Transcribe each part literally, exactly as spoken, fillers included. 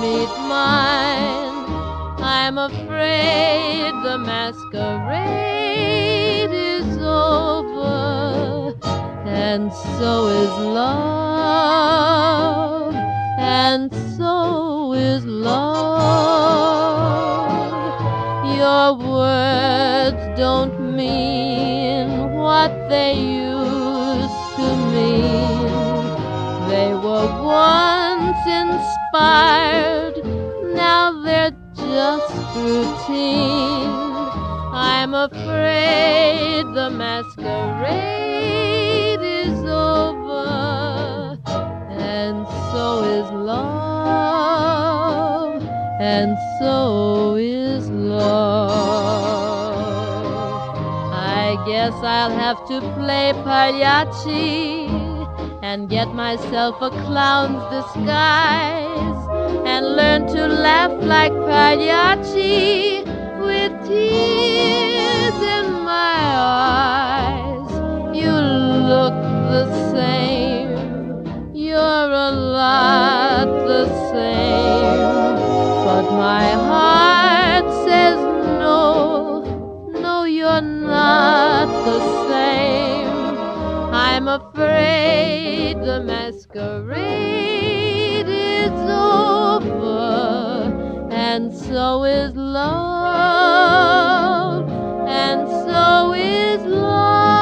meet mine. I'm afraid the masquerade is over, and so is love, and so is love. Your words don't mean what they used to mean. They were once inspired, now they're just routine. I'm afraid the masquerade is over, and so is love, and so is love. I guess I'll have to play pagliacci and get myself a clown's disguise and learn to laugh like Pagliacci with tears in my eyes. You look the same, you're a lot the same, but my heart says no, no, you're not the same. I'm afraid the masquerade is over, and so is love, and so is love.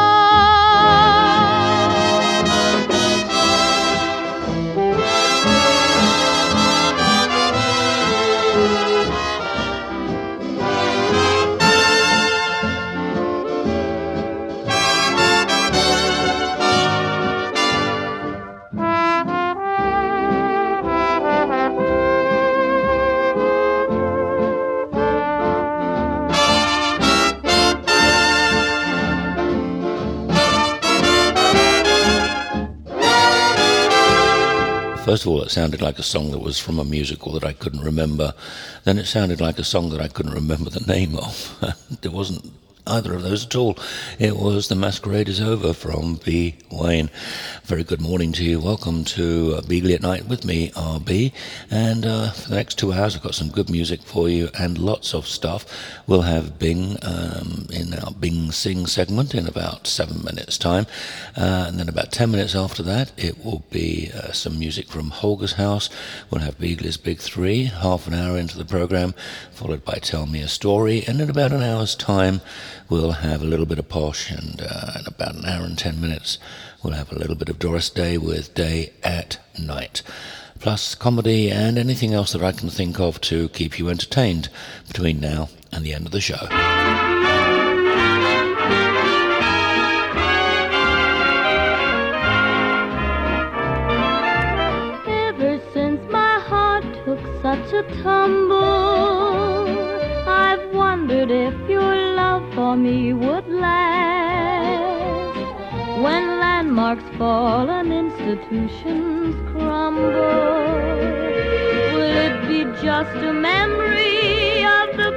First of all, it sounded like a song that was from a musical that I couldn't remember. Then it sounded like a song that I couldn't remember the name of. It wasn't either of those at all. It was The Masquerade is Over from B. Wayne. Very good morning to you. Welcome to uh, Beagley at Night with me, R B. And uh, for the next two hours, I've got some good music for you and lots of stuff. We'll have Bing um, in our Bing Sing segment in about seven minutes' time. Uh, and then about ten minutes after that, it will be uh, some music from Holger's House. We'll have Beagley's Big Three, half an hour into the program, followed by Tell Me a Story. And in about an hour's time, we'll have a little bit of Posh, and uh, in about an hour and ten minutes, we'll have a little bit of Doris Day with Day at Night. Plus comedy and anything else that I can think of to keep you entertained between now and the end of the show. Ever since my heart took such a tumble, I've wondered if your love for me would last. When landmarks fall and institutions crumble, will it be just a memory of the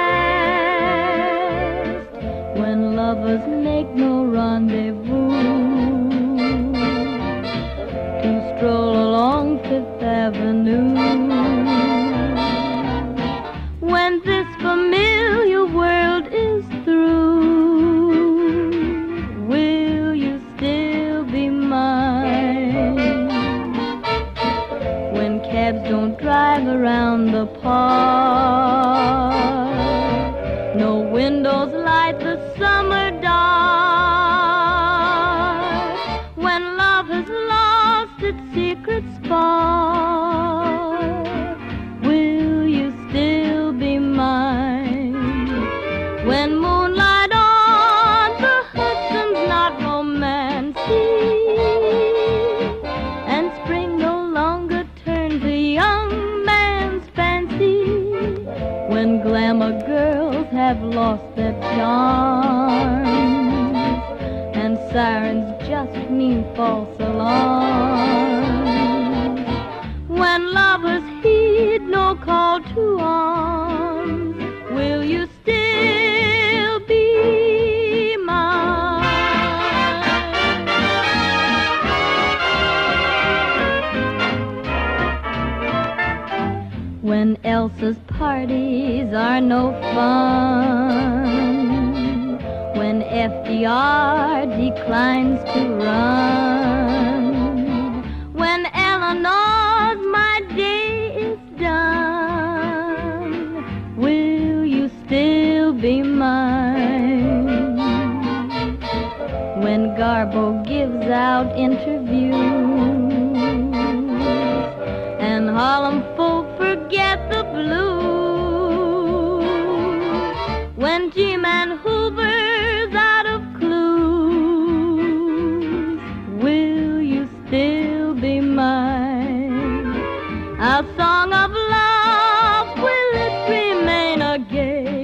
past? When lovers make no rendezvous to stroll along Fifth Avenue, when this familiar world is through, will you still be mine? When cabs don't drive around the park, no windows light the summer dark, when love has lost its secret spark, will you still be mine? When moonlight on the Hudson's not romancing, and spring no longer turns a young man's fancy, when glamour girls have lost their charms, and sirens just mean false alarms, when lovers heed no call to arms, will you still be mine? when Elsa's parties are no fun, when F D R declines to run, when Eleanor's my day is done, will you still be mine? When Garbo gives out interviews and Harlem folk forget the blues, when G-Man Hoover's out of clues, will you still be mine? Our song of love, will it remain a gay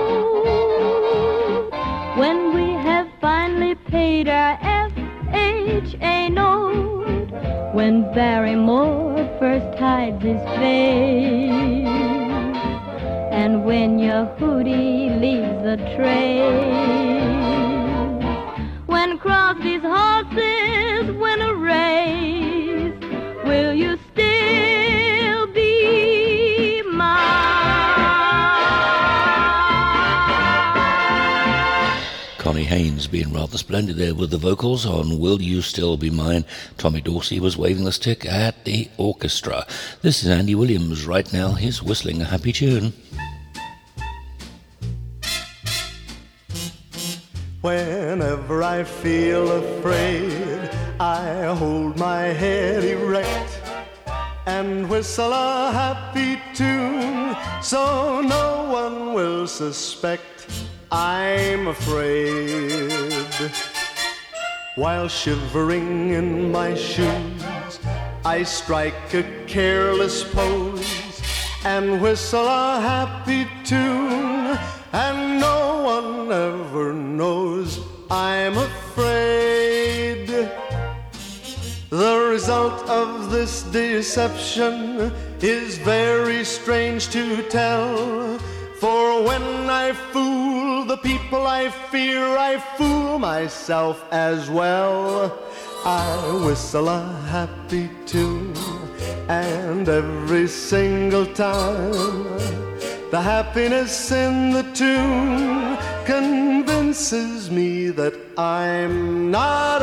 note when we have finally paid our F H A note, when Barrymore first hides his face, and when Yehudi leaves a trace, when Crosby's horses win a race, will you still be mine? Connie Haynes being rather splendid there with the vocals on Will You Still Be Mine. Tommy Dorsey was waving the stick at the orchestra. This is Andy Williams. Right now he's whistling a happy tune. Whenever I feel afraid, I hold my head erect and whistle a happy tune, so no one will suspect I'm afraid. While shivering in my shoes, I strike a careless pose and whistle a happy tune, and no one ever knows I'm afraid. The result of this deception is very strange to tell, for when I fool the people I fear, I fool myself as well. I whistle a happy tune, and every single time the happiness in the tune convinces me that I'm not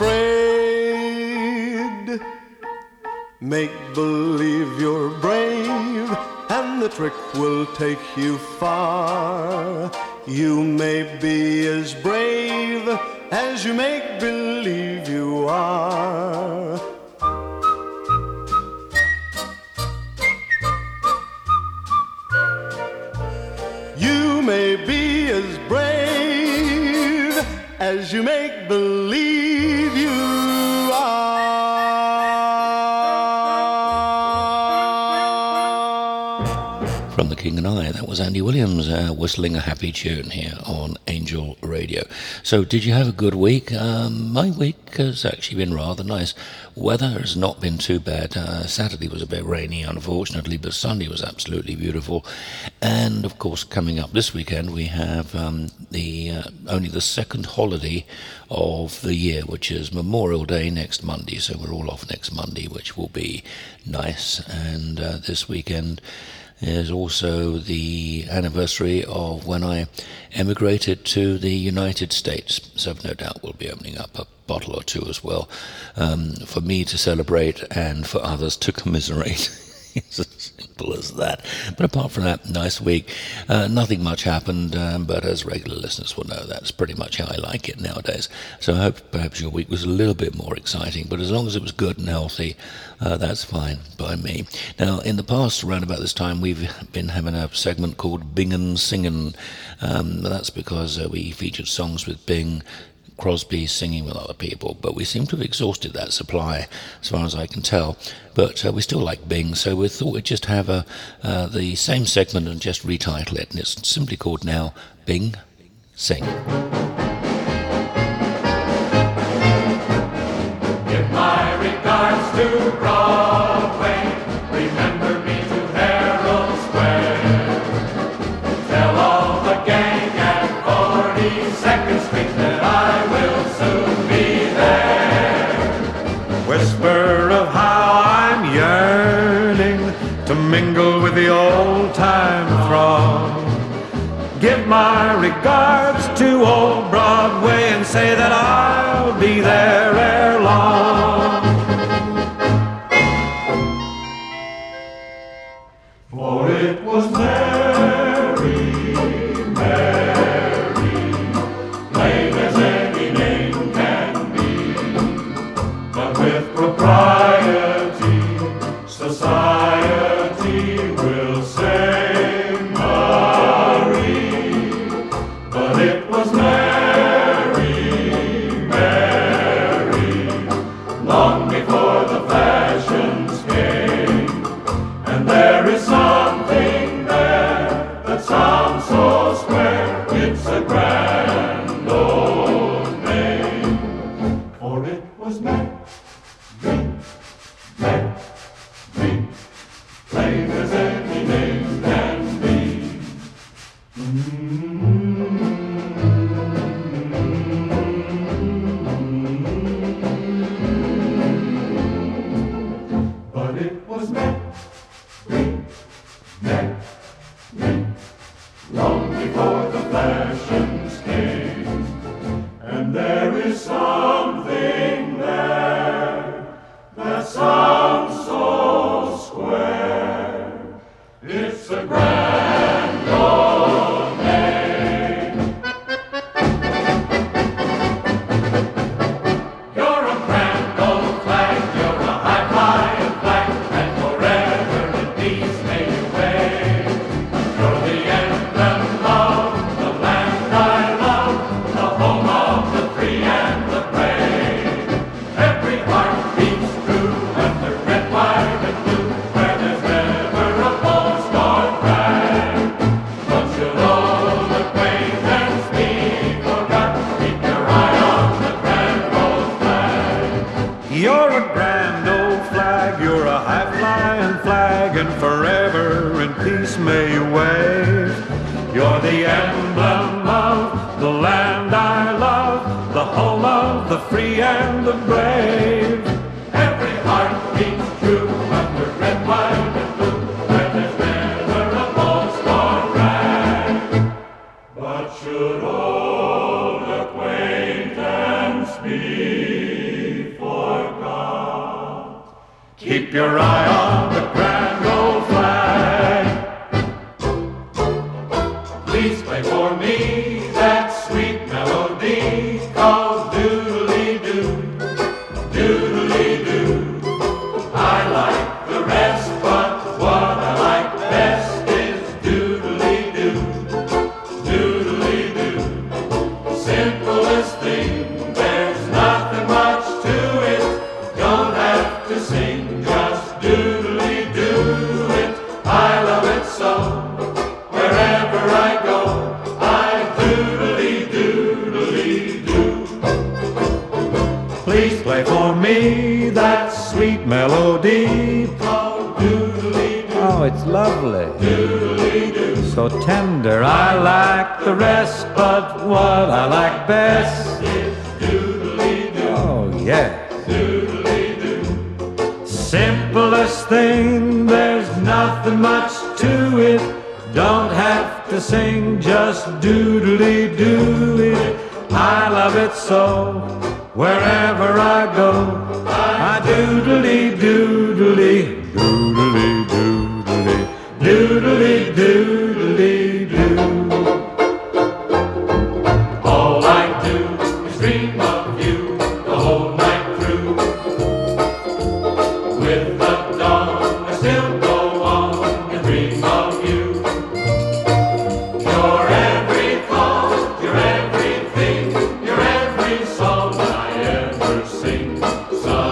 afraid. Make believe you're brave, and the trick will take you far. You may be as brave as you make believe you are. You may be as brave as you make believe you are. From The King and I, that was Andy Williams uh, whistling a happy tune here on Angel Radio. So did you have a good week? Um, my week has actually been rather nice. Weather has not been too bad. Uh, Saturday was a bit rainy, unfortunately, but Sunday was absolutely beautiful. And, of course, coming up this weekend, we have um, the uh, only the second holiday of the year, which is Memorial Day next Monday. So we're all off next Monday, which will be nice. And uh, this weekend is also the anniversary of when I emigrated to the United States. So no doubt we'll be opening up a bottle or two as well, um, for me to celebrate and for others to commiserate. It's as simple as that. But apart from that, nice week. Uh, nothing much happened, um, but as regular listeners will know, that's pretty much how I like it nowadays. So I hope perhaps your week was a little bit more exciting, but as long as it was good and healthy, uh, that's fine by me. Now, in the past, around about this time, we've been having a segment called Bingin' Singin'. Um, that's because uh, we featured songs with Bing Crosby singing with other people, but we seem to have exhausted that supply as far as I can tell. But uh, we still like Bing, so we thought we'd just have a, uh, the same segment and just retitle it, and it's simply called now Bing Sing. Give my regards to Broadway, remember me to Herald Square, tell all the gang at forty-second Street that I will soon be there. Whisper of how I'm yearning to to mingle with the old-time throng. Give my regards to old Broadway and say that I'll be there ere long. For it was Mary, Mary, plain as any name can be, but with propriety, society will say Marie. But it was Mary, Mary, long before the fashions came, and there is something there that sounds so square, it's a grand old name. For it was Mary, Mary, plain as any name can be. But it was Mary, Mary, long before the fashions came, and there is something there that sounds so square, it's a grand old name. You're a grand old flag, you're a high flying flag, and forever in peace may you wave. You're the emblem of the land I love, the home of the free and the brave. Every heart beats true under red, white, and blue, where there's never a postcard brag. But should old acquaintance be forgot, keep your eye on the grand old flag. You're a grand old flag, you're a high-flying flag, and forever in peace may you wave. You're the emblem of the land I love, the home of the free and the brave. Every heart beats true under red, white, and blue, where there's never a postcard rag. But should old acquaintance be forgot, keep your eye on the grand old flag. Please play for me that sweet melody called doodly-doo, doodly-doo. I like the rest, but what I like best is doodly-doo, doodly-doo. Simplest thing, there's nothing much to it. Don't have to sing, just doodly-doo it. I love it so. Wherever I go, I doodly-doodly-doo. Please play for me that sweet melody called doodly-doo. Oh, it's lovely. Doodly-doo. So tender, I like the rest, but what I like best is doodly-doo. Oh, yeah. Doodly-doo. Simplest thing, there's nothing much to it. Don't have to sing, just doodly-doo it. I love it so. Wherever I go, I doodly-doodly, doodly-doodly, doodly-doodly-doo. All I do is dream of you the whole night through. With the dawn, I still go on and dream of you. You're every thought, you're everything, you're every song I ever sing. So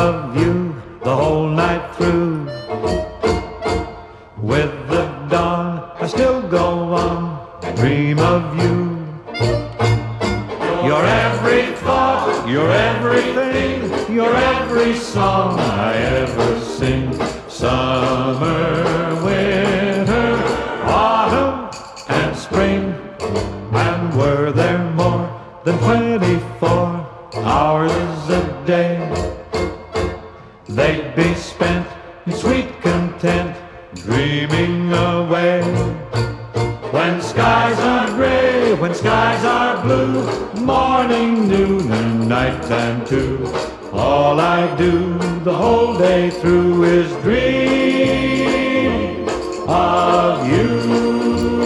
of you the whole night through. With the dawn, I still go on, dream of you. You're every thought, you're everything, you're every song I ever sing. Summer, winter, autumn, and spring. And were there more than twenty-four hours a day, they'd be spent in sweet content, dreaming away. When skies are gray, when skies are blue, morning, noon, and night time too, all I do the whole day through is dream of you.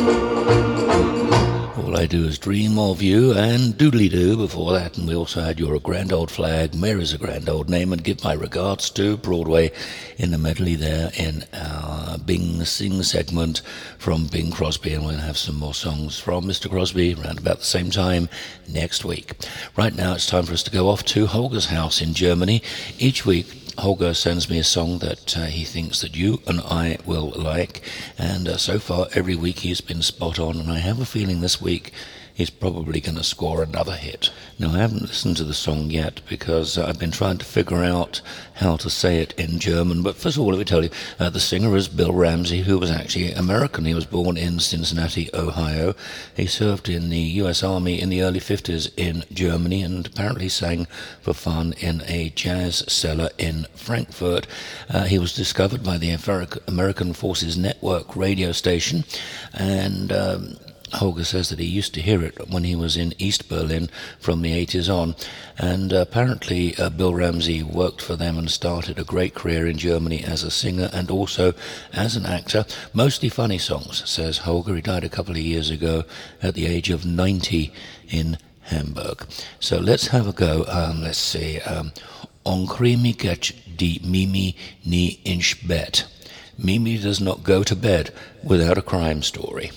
All I do is dream of you, and doodly-doo before that, and we also had You're a Grand Old Flag, Mary's a Grand Old Name, and Give My Regards to Broadway in the medley there in our Bing Sing segment from Bing Crosby, and we'll have some more songs from Mister Crosby around about the same time next week. Right now it's time for us to go off to Holger's house in Germany. Each week Holger sends me a song that uh, he thinks that you and I will like, and uh, so far every week he's been spot on, and I have a feeling this week he's probably going to score another hit. Now, I haven't listened to the song yet because uh, I've been trying to figure out how to say it in German, but first of all, let me tell you, uh, the singer is Bill Ramsey, who was actually American. He was born in Cincinnati, Ohio. He served in the U S Army in the early fifties in Germany, and apparently sang for fun in a jazz cellar in Frankfurt. Uh, he was discovered by the American Forces Network radio station, and um, Holger says that he used to hear it when he was in East Berlin from the eighties on, and uh, apparently uh, Bill Ramsey worked for them and started a great career in Germany as a singer and also as an actor. Mostly funny songs, says Holger. He died a couple of years ago at the age of ninety in Hamburg. So let's have a go. Um, let's see. Um, On krimi geht die Mimi nie ins Bett. Mimi does not go to bed without a crime story.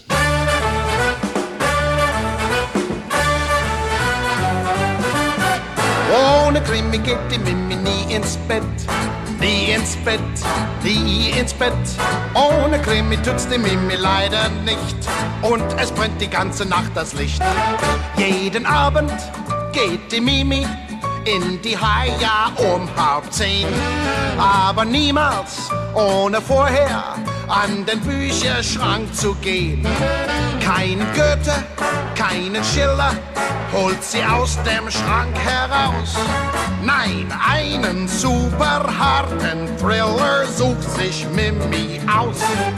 Ohne Krimi geht die Mimi nie ins Bett, nie ins Bett, nie ins Bett. Ohne Krimi tut's die Mimi leider nicht, und es brennt die ganze Nacht das Licht. Jeden Abend geht die Mimi in die Haia um halb zehn, aber niemals ohne vorher an den Bücherschrank zu gehen. Kein Goethe, keinen Schiller holt sie aus dem Schrank heraus. Nein, einen super harten Thriller sucht sich Mimi aus.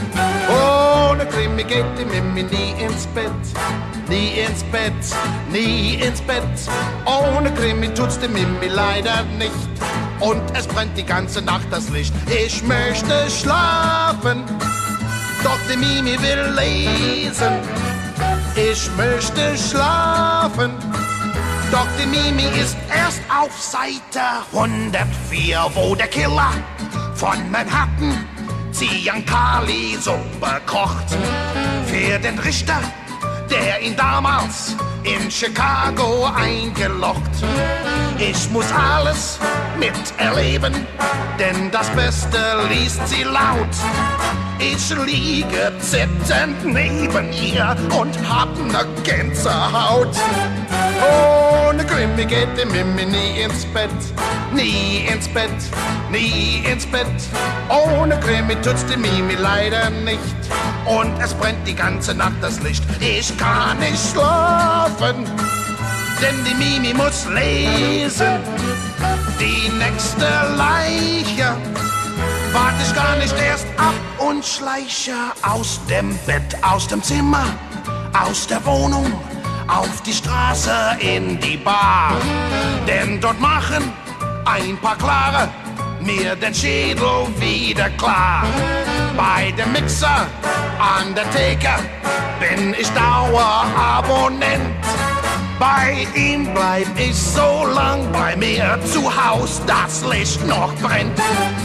Ohne Krimi geht die Mimi nie ins Bett, nie ins Bett, nie ins Bett. Ohne Krimi tut's die Mimi leider nicht, und es brennt die ganze Nacht das Licht. Ich möchte schlafen, doch die Mimi will lesen. Ich möchte schlafen, doch die Mimi ist erst auf Seite hundertvier, wo der Killer von Manhattan Ziankali Suppe kocht. Für den Richter, der ihn damals in Chicago eingeloggt. Ich muss alles miterleben, denn das Beste liest sie laut. Ich liege zittend neben ihr und hab ne Gänsehaut. Ohne Krimi geht die Mimi nie ins Bett, nie ins Bett, nie ins Bett. Ohne Krimi tut's die Mimi leider nicht, und es brennt die ganze Nacht das Licht. Ich kann nicht schlafen, denn die Mimi muss lesen. Die nächste Leiche wart ich gar nicht erst ab und schleiche aus dem Bett, aus dem Zimmer, aus der Wohnung, auf die Straße in die Bar. Denn dort machen ein paar Klare mir den Schädel wieder klar. Bei dem Mixer an der Theke bin ich Dauerabonnent. Bei ihm bleib ich so lang, bei mir zu Haus das Licht noch brennt.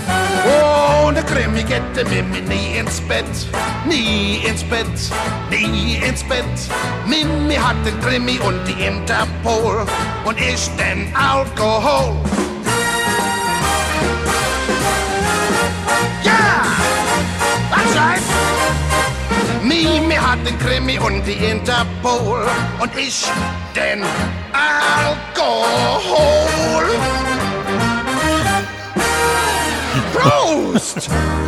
Ohne Krimi geht die Mimi nie ins Bett, nie ins Bett, nie ins Bett. Mimi hat den Krimi und die Interpol, und ich den Alkohol. hat den Krimi und die Interpol und ich den Alkohol. Prost!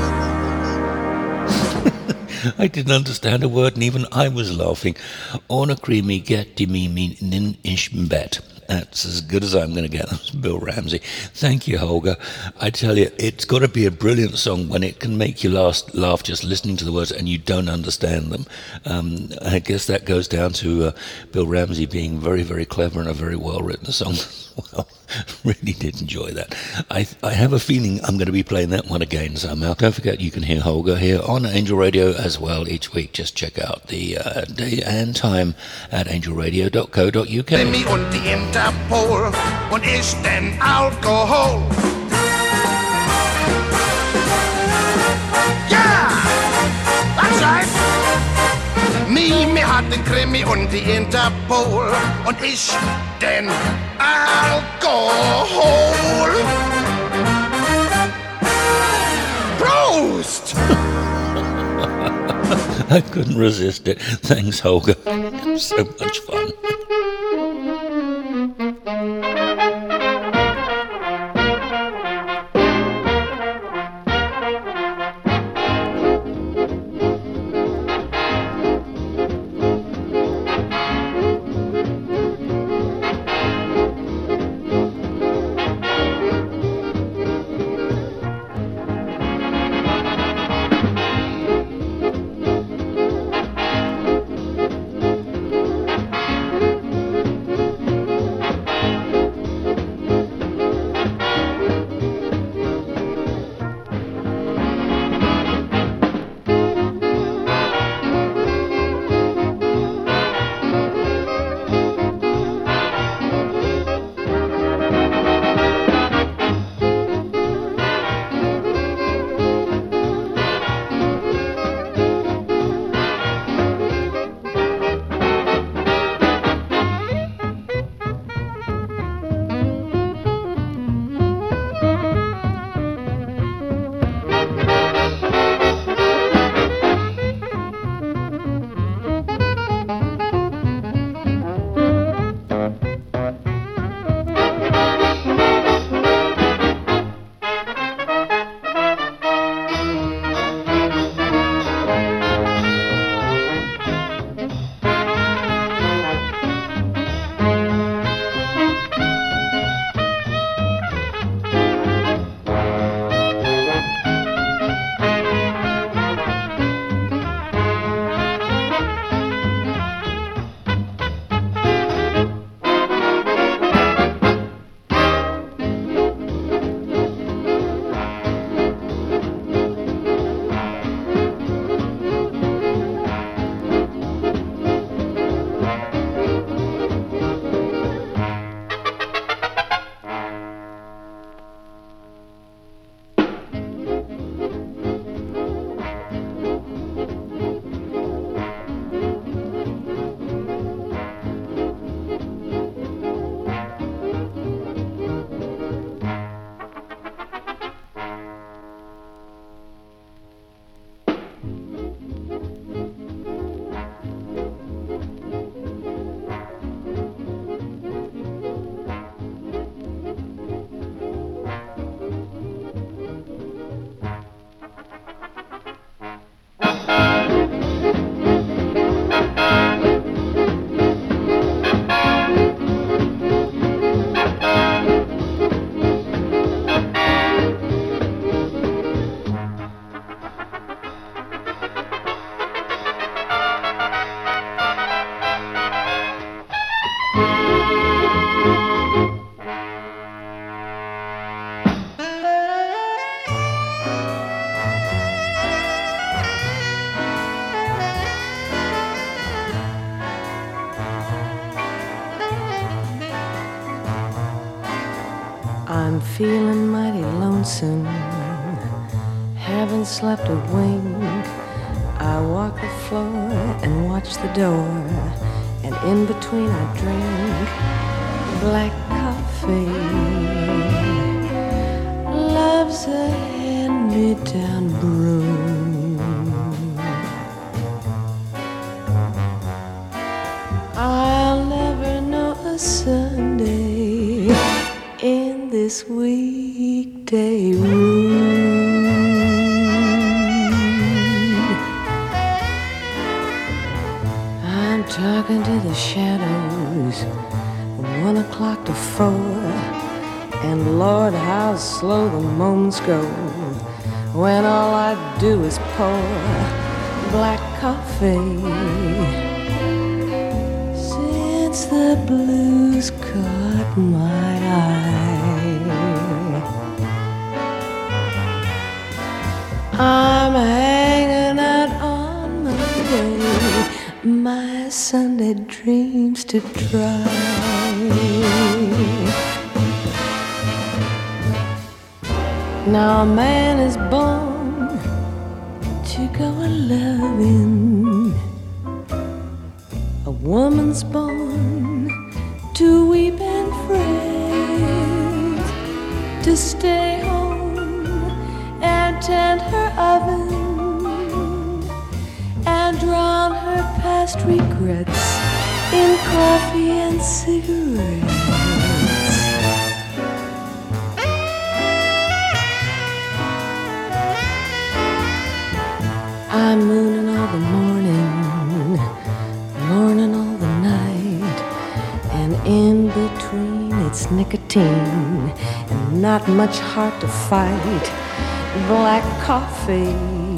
I didn't understand a word, and even I was laughing. On a creamy get to me meaning ish bet. That's as good as I'm going to get. That's Bill Ramsey. Thank you, Holger. I tell you, it's got to be a brilliant song when it can make you laugh, laugh just listening to the words and you don't understand them. Um, I guess that goes down to uh, Bill Ramsey being very, very clever and a very well-written song. Well, really did enjoy that. I I have a feeling I'm going to be playing that one again somehow. Don't forget you can hear Holger here on Angel Radio as well each week. Just check out the uh, day and time at angel radio dot co dot uk. Krimi und die Interpol und ich den Alkohol. Ja, that's right. Mimi hat den Krimi und die Interpol und ich den Alkohol. Prost! I couldn't resist it. Thanks, Holger. So much fun. I'm feeling mighty lonesome, haven't slept a wink. I walk the floor and watch the door, and in between I drink black coffee. Love's a hand-me-down broom. I'm talking to the shadows from one o'clock to four. And Lord, how slow the moments go when all I do is pour black coffee. Since the blues caught my eye, I'm hanging out on my way, my Sunday dreams to try. Now a man is born to go a-loving, a woman's born to weep and fret, to stay home and tend her oven, and drown her past regrets in coffee and cigarettes. I'm mooning all the morning, morning all the night, and in between it's nicotine and not much heart to fight. Black coffee,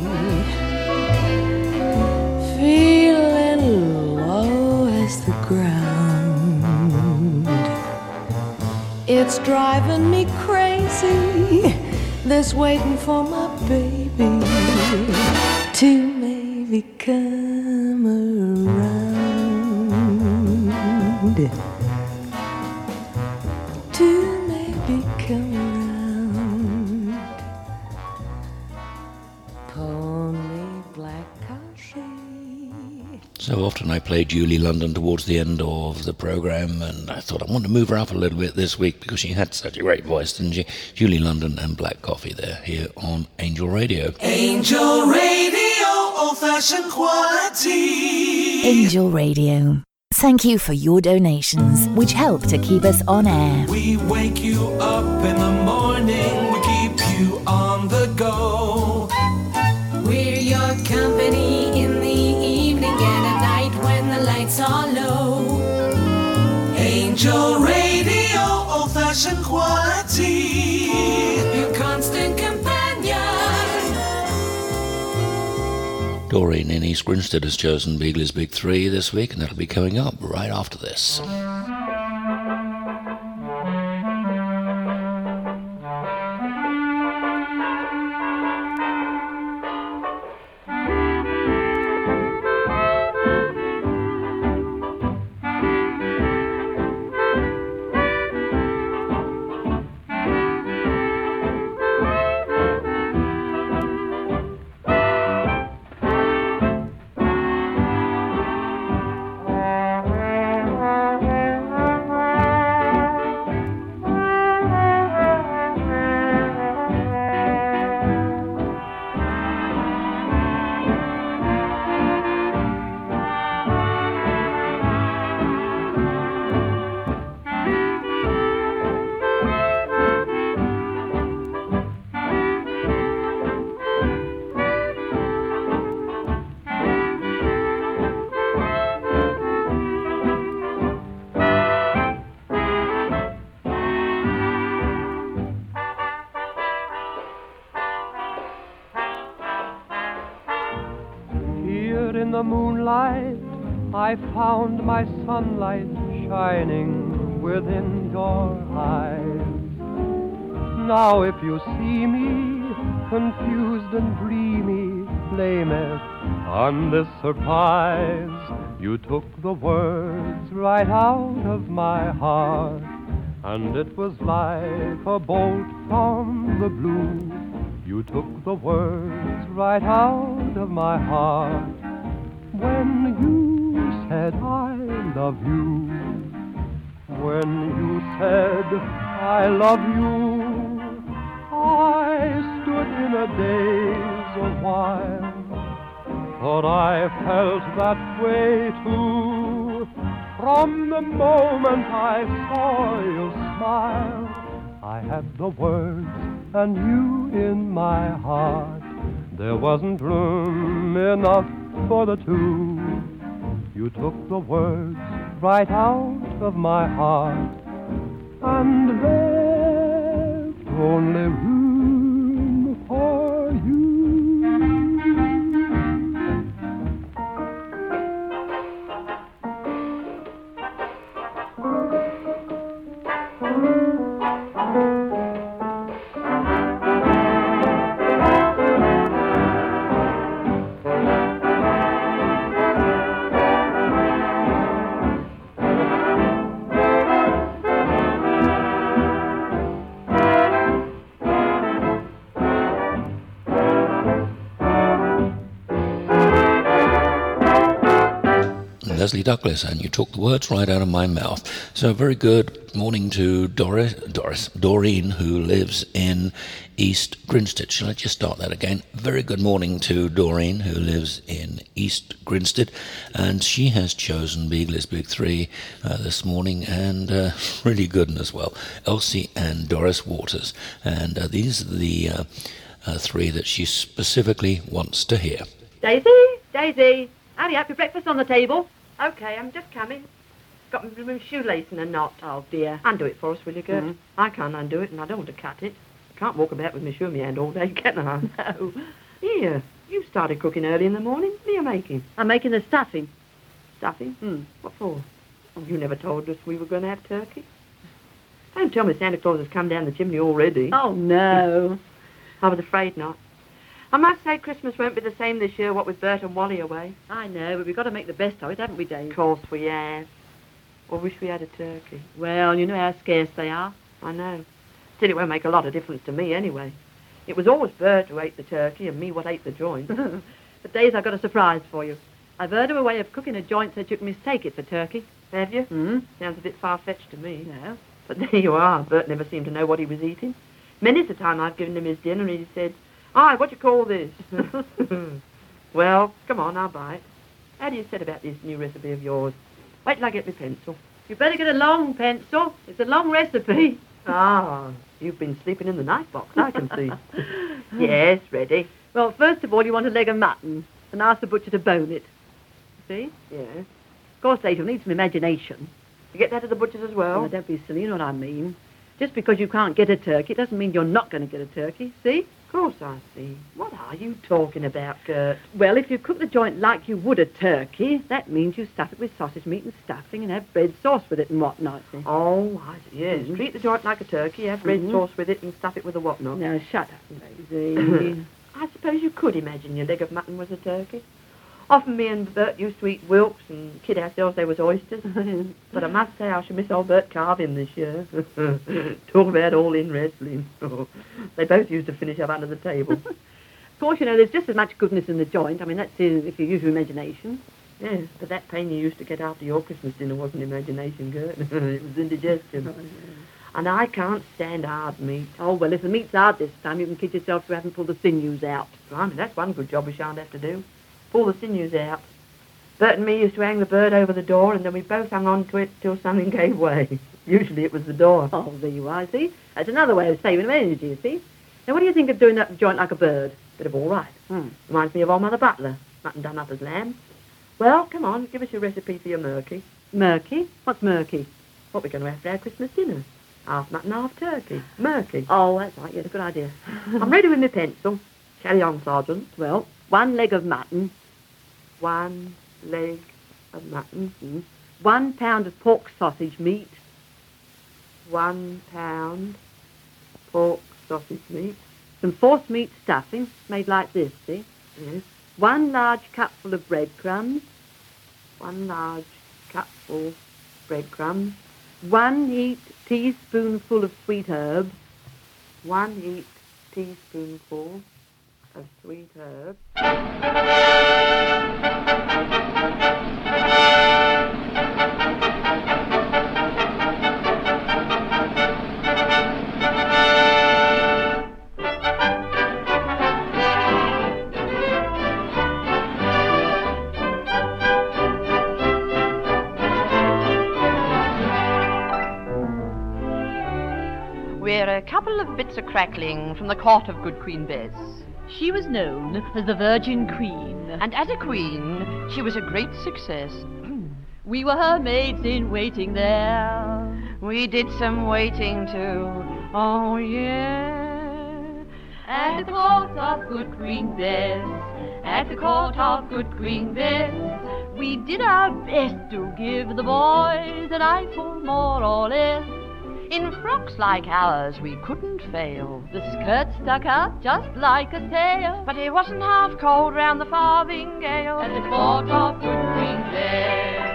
feeling low as the ground. It's driving me crazy, this waiting for my baby to maybe come around, to maybe come around. Pour me black coffee. So often I play Julie London towards the end of the programme, and I thought I want to move her up a little bit this week because she had such a great voice, didn't she? Julie London and Black Coffee there, here on Angel Radio. Angel Radio, old-fashioned quality. Angel Radio. Thank you for your donations, which help to keep us on air. We wake you up in the morning, we keep you on the go. We're your company in the evening and at night when the lights are low. Angel Radio, old-fashioned quality. Your constant companion. Doreen in East Grinstead has chosen Beagle's Big Three this week, and that'll be coming up right after this. the moonlight, I found my sunlight shining within your eyes. Now if you see me, confused and dreamy, blame it on this surprise. You took the words right out of my heart, and it was like a bolt from the blue. You took the words right out of my heart when you said I love you. When you said I love you, I stood in a daze a while, for I felt that way too. From the moment I saw you smile, I had the words and you in my heart. There wasn't room enough for the two. You took the words right out of my heart and left only room for you. Leslie Douglas, and you took the words right out of my mouth. So very good morning to Doris, Doris, Doreen, who lives in East Grinstead. Shall I just start that again? Very good morning to Doreen, who lives in East Grinstead, and she has chosen Beagles Big Three uh, this morning, and uh, really good one as well. Elsie and Doris Waters, and uh, these are the uh, uh, three that she specifically wants to hear. Daisy, Daisy, hurry up, your breakfast on the table. Okay, I'm just coming. Got my shoelace in a knot. Oh, dear. Undo it for us, will you, Gert? Mm-hmm. I can't undo it, and I don't want to cut it. I can't walk about with my shoe in my hand all day, can I? No. Here, you started cooking early in the morning. What are you making? I'm making the stuffing. Stuffing? Hmm. What for? Oh, you never told us we were going to have turkey. Don't tell me Santa Claus has come down the chimney already. Oh, no. I was afraid not. I must say Christmas won't be the same this year, what with Bert and Wally away. I know, but we've got to make the best of it, haven't we, Dave? Of course we have. I wish we had a turkey. Well, you know how scarce they are. I know. Still, it won't make a lot of difference to me anyway. It was always Bert who ate the turkey and me what ate the joint. But, Dave, I've got a surprise for you. I've heard of a way of cooking a joint so that you can mistake it for turkey. Have you? Mm. Sounds a bit far-fetched to me. No. But there you are. Bert never seemed to know what he was eating. Many's the time I've given him his dinner and he said, "Hi, what do you call this?" Well, come on, I'll buy it. How do you set about this new recipe of yours? Wait till I get my pencil. You better get a long pencil. It's a long recipe. Ah, you've been sleeping in the night box, I can see. Yes, ready. Well, first of all, you want a leg of mutton, and ask the butcher to bone it. See? Yes. Of course, Dave, you'll need some imagination. You get that at the butcher's as well? Oh, don't be silly, you know what I mean. Just because you can't get a turkey doesn't mean you're not going to get a turkey, see? Of course I see. What are you talking about, Gert? Well, if you cook the joint like you would a turkey, that means you stuff it with sausage meat and stuffing and have bread sauce with it and whatnot. See? Oh, I see. Yes. Mm-hmm. Treat the joint like a turkey, have bread mm-hmm. sauce with it and stuff it with a whatnot. Now, shut up, Daisy. I suppose you could imagine your leg of mutton was a turkey. Often me and Bert used to eat Wilkes and kid ourselves they was oysters. But I must say I should miss old Bert Carvin this year. Talk about all-in wrestling. They both used to finish up under the table. Of course, you know, there's just as much goodness in the joint. I mean, that's if you use your imagination. Yes, but that pain you used to get after your Christmas dinner wasn't imagination, Gert. It was indigestion. Oh, yeah. And I can't stand hard meat. Oh, well, if the meat's hard this time, you can kid yourself you haven't pulled the sinews out. Blimey, that's one good job we shan't have to do. Pull the sinews out. Bert and me used to hang the bird over the door, and then we both hung on to it till something gave way. Usually it was the door. Oh, there you are, see? That's another way of saving energy, you see? Now, what do you think of doing that joint like a bird? Bit of all right. Hmm. Reminds me of old Mother Butler. Mutton done up as lamb. Well, come on, give us your recipe for your murky. Murky? What's murky? What we're going to have for our Christmas dinner. Half mutton, half turkey. Murky. Oh, that's right, yes, a good idea. I'm ready with my pencil. Carry on, Sergeant. Well, one leg of mutton. One leg of mutton. Mm. One pound of pork sausage meat. One pound pork sausage meat. Some force meat stuffing, made like this, see? Yes. One large cupful of breadcrumbs. One large cupful of breadcrumbs. One heaped teaspoonful of sweet herbs. One heaped teaspoonful of sweet herbs. couple of bits of crackling from the court of good Queen Bess. She was known as the Virgin Queen. And as a queen, she was a great success. We were her maids in waiting there. We did some waiting too. Oh, yeah. At the court of good Queen Bess, at the court of good Queen Bess, we did our best to give the boys an eyeful more or less. In frocks like ours we couldn't fail. The skirt stuck out just like a tail, but it wasn't half cold round the farthingale. At the court of good Queen Bess.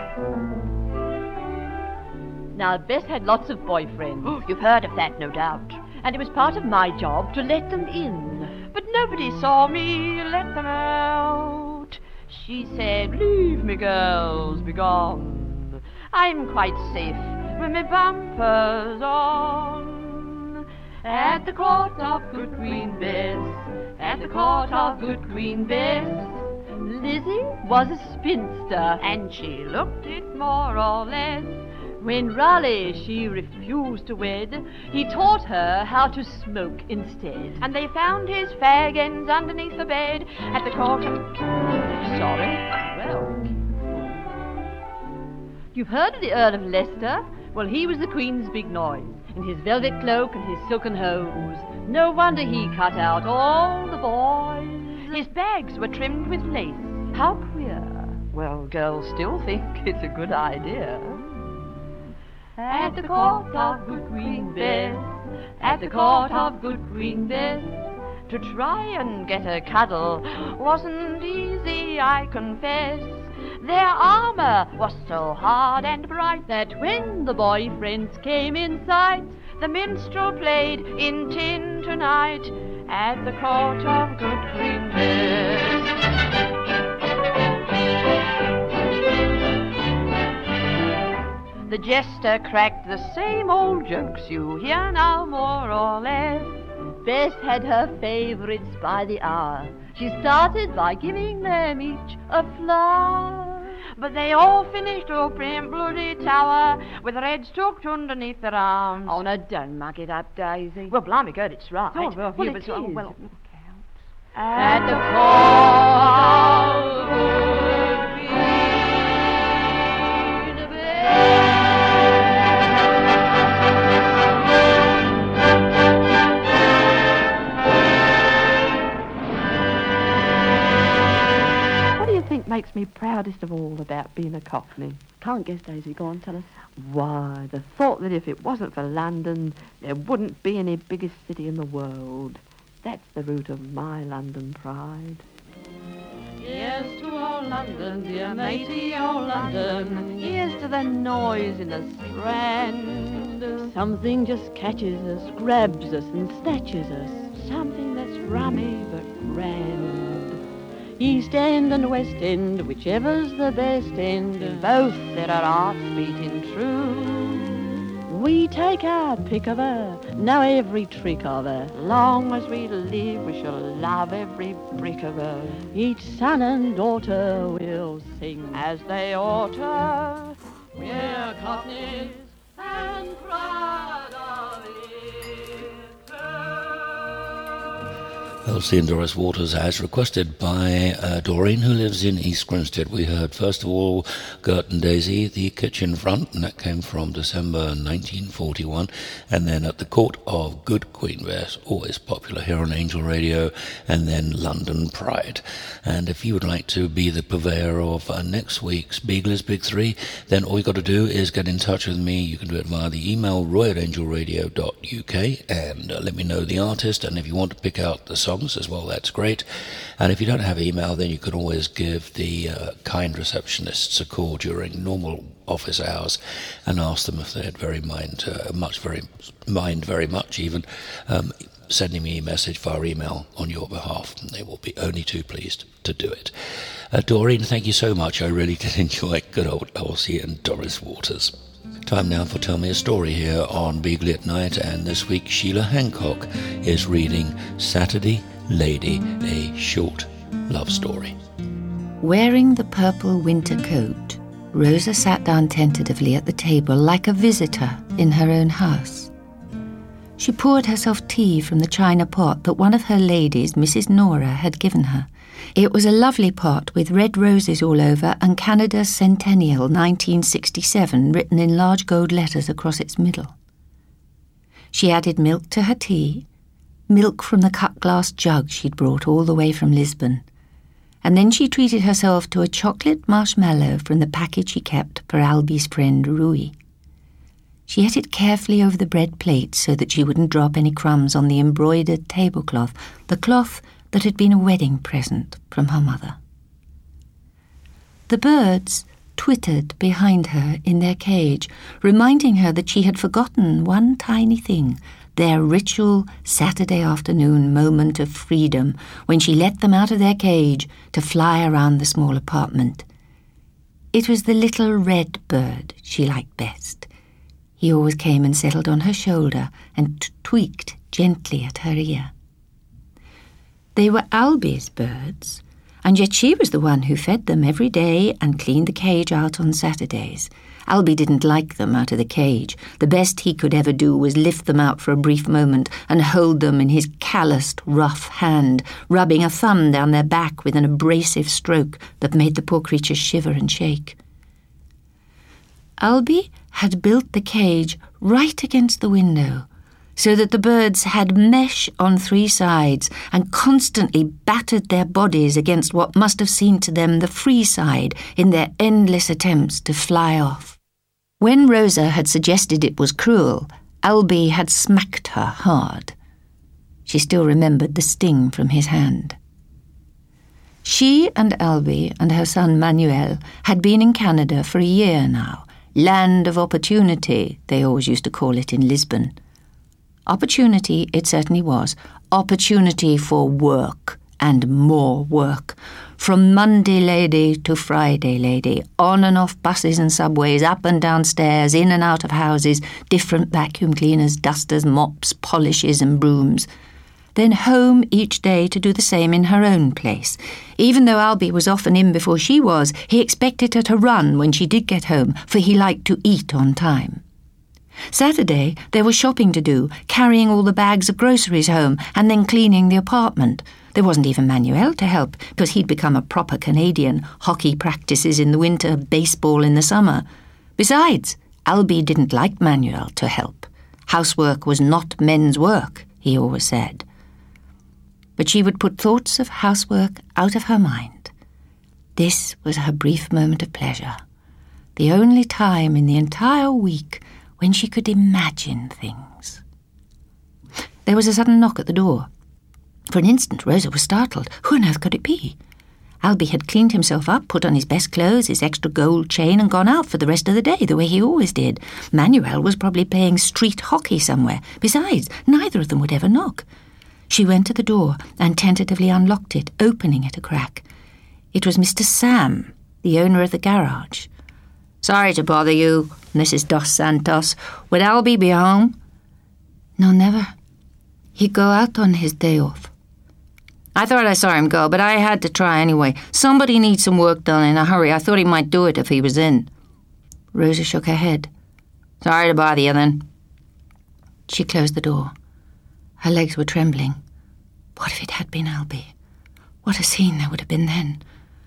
Now, Bess had lots of boyfriends. Oh, you've heard of that, no doubt. And it was part of my job to let them in. But nobody saw me let them out. She said, leave me, girls, be gone. I'm quite safe with my bumpers on. At the court of good Queen Bess, at the court of good Queen Bess, Lizzie was a spinster, and she looked it more or less. When Raleigh she refused to wed, he taught her how to smoke instead. And they found his fag ends underneath the bed at the court of... Sorry? Well... You've heard of the Earl of Leicester? Well, he was the Queen's big noise, in his velvet cloak and his silken hose. No wonder he cut out all the boys. His bags were trimmed with lace. How queer. Well, girls still think it's a good idea. At the court of good Queen Bess, at the court of good Queen Bess, to try and get a cuddle wasn't easy, I confess. Their armour was so hard and bright that when the boyfriends came in sight, the minstrel played in tin tonight at the court of good Queen Bess. The jester cracked the same old jokes you hear now more or less. Bess had her favourites by the hour. She started by giving them each a flower. But they all finished up in Bloody Tower with their heads tucked underneath their arms. Oh, no, don't mug it up, Daisy. Well, blimey, God, it's right. Oh, well, well, it is. Oh, well, at the court of good Queen Bess. Makes me proudest of all about being a Cockney. Can't guess, Daisy. Go on, tell us. Why, the thought that if it wasn't for London, there wouldn't be any biggest city in the world. That's the root of my London pride. Here's to old London, dear matey, old London. Here's to the noise in the Strand. Something just catches us, grabs us and snatches us. Something that's rummy but grand. East End and West End, whichever's the best end, both there are hearts beating true. We take our pick of her, know every trick of her. Long as we live, we shall love every brick of her. Each son and daughter will sing as they ought to. We're Cockneys and proud of it. Elsie and Doris Waters, as requested by uh, Doreen, who lives in East Grinstead. We heard, first of all, Gert and Daisy, The Kitchen Front, and that came from December nineteen forty-one. And then At the Court of Good Queen Bess, always popular here on Angel Radio, and then London Pride. And if you would like to be the purveyor of uh, next week's Beagler's Big Three, then all you got to do is get in touch with me. You can do it via the email roy at angel radio dot u k, and uh, let me know the artist, and if you want to pick out the song as well, that's great. And if you don't have email, then you can always give the uh, kind receptionists a call during normal office hours and ask them if they'd very mind uh, much very mind very much even um, sending me a message via email on your behalf, and they will be only too pleased to do it. uh, Doreen, thank you so much. I really did enjoy good old Elsie and Doris Waters. Time now for Tell Me a Story here on Beagley at Night, and this week Sheila Hancock is reading Saturday Lady, a short love story. Wearing the purple winter coat, Rosa sat down tentatively at the table like a visitor in her own house. She poured herself tea from the china pot that one of her ladies, Missus Nora, had given her. It was a lovely pot with red roses all over and Canada Centennial nineteen sixty-seven written in large gold letters across its middle. She added milk to her tea, milk from the cut glass jug she'd brought all the way from Lisbon, and then she treated herself to a chocolate marshmallow from the package she kept for Albie's friend Rui. She ate it carefully over the bread plate so that she wouldn't drop any crumbs on the embroidered tablecloth, the cloth that had been a wedding present from her mother. The birds twittered behind her in their cage, reminding her that she had forgotten one tiny thing, their ritual Saturday afternoon moment of freedom when she let them out of their cage to fly around the small apartment. It was the little red bird she liked best. He always came and settled on her shoulder and t- tweaked gently at her ear. They were Albie's birds, and yet she was the one who fed them every day and cleaned the cage out on Saturdays. Albie didn't like them out of the cage. The best he could ever do was lift them out for a brief moment and hold them in his calloused, rough hand, rubbing a thumb down their back with an abrasive stroke that made the poor creatures shiver and shake. Albie had built the cage right against the window, so that the birds had mesh on three sides and constantly battered their bodies against what must have seemed to them the free side in their endless attempts to fly off. When Rosa had suggested it was cruel, Albie had smacked her hard. She still remembered the sting from his hand. She and Albie and her son Manuel had been in Canada for a year now. Land of opportunity, they always used to call it in Lisbon. Opportunity it certainly was. Opportunity for work and more work. From Monday lady to Friday lady, on and off buses and subways, up and down stairs, in and out of houses, different vacuum cleaners, dusters, mops, polishes and brooms. Then home each day to do the same in her own place. Even though Albie was often in before she was, he expected her to run when she did get home, for he liked to eat on time. Saturday, there was shopping to do, carrying all the bags of groceries home and then cleaning the apartment. There wasn't even Manuel to help, because he'd become a proper Canadian, hockey practices in the winter, baseball in the summer. Besides, Albie didn't like Manuel to help. Housework was not men's work, he always said. But she would put thoughts of housework out of her mind. This was her brief moment of pleasure, the only time in the entire week when she could imagine things. There was a sudden knock at the door. For an instant, Rosa was startled. Who on earth could it be? Albie had cleaned himself up, put on his best clothes, his extra gold chain, and gone out for the rest of the day, the way he always did. Manuel was probably playing street hockey somewhere. Besides, neither of them would ever knock. She went to the door and tentatively unlocked it, opening it a crack. It was Mister Sam, the owner of the garage. "Sorry to bother you, Missus Dos Santos. Would Albie be home?" "No, never. He'd go out on his day off." "I thought I saw him go, but I had to try anyway. Somebody needs some work done in a hurry. I thought he might do it if he was in." Rosa shook her head. "Sorry to bother you, then." She closed the door. Her legs were trembling. What if it had been Albie? What a scene there would have been then.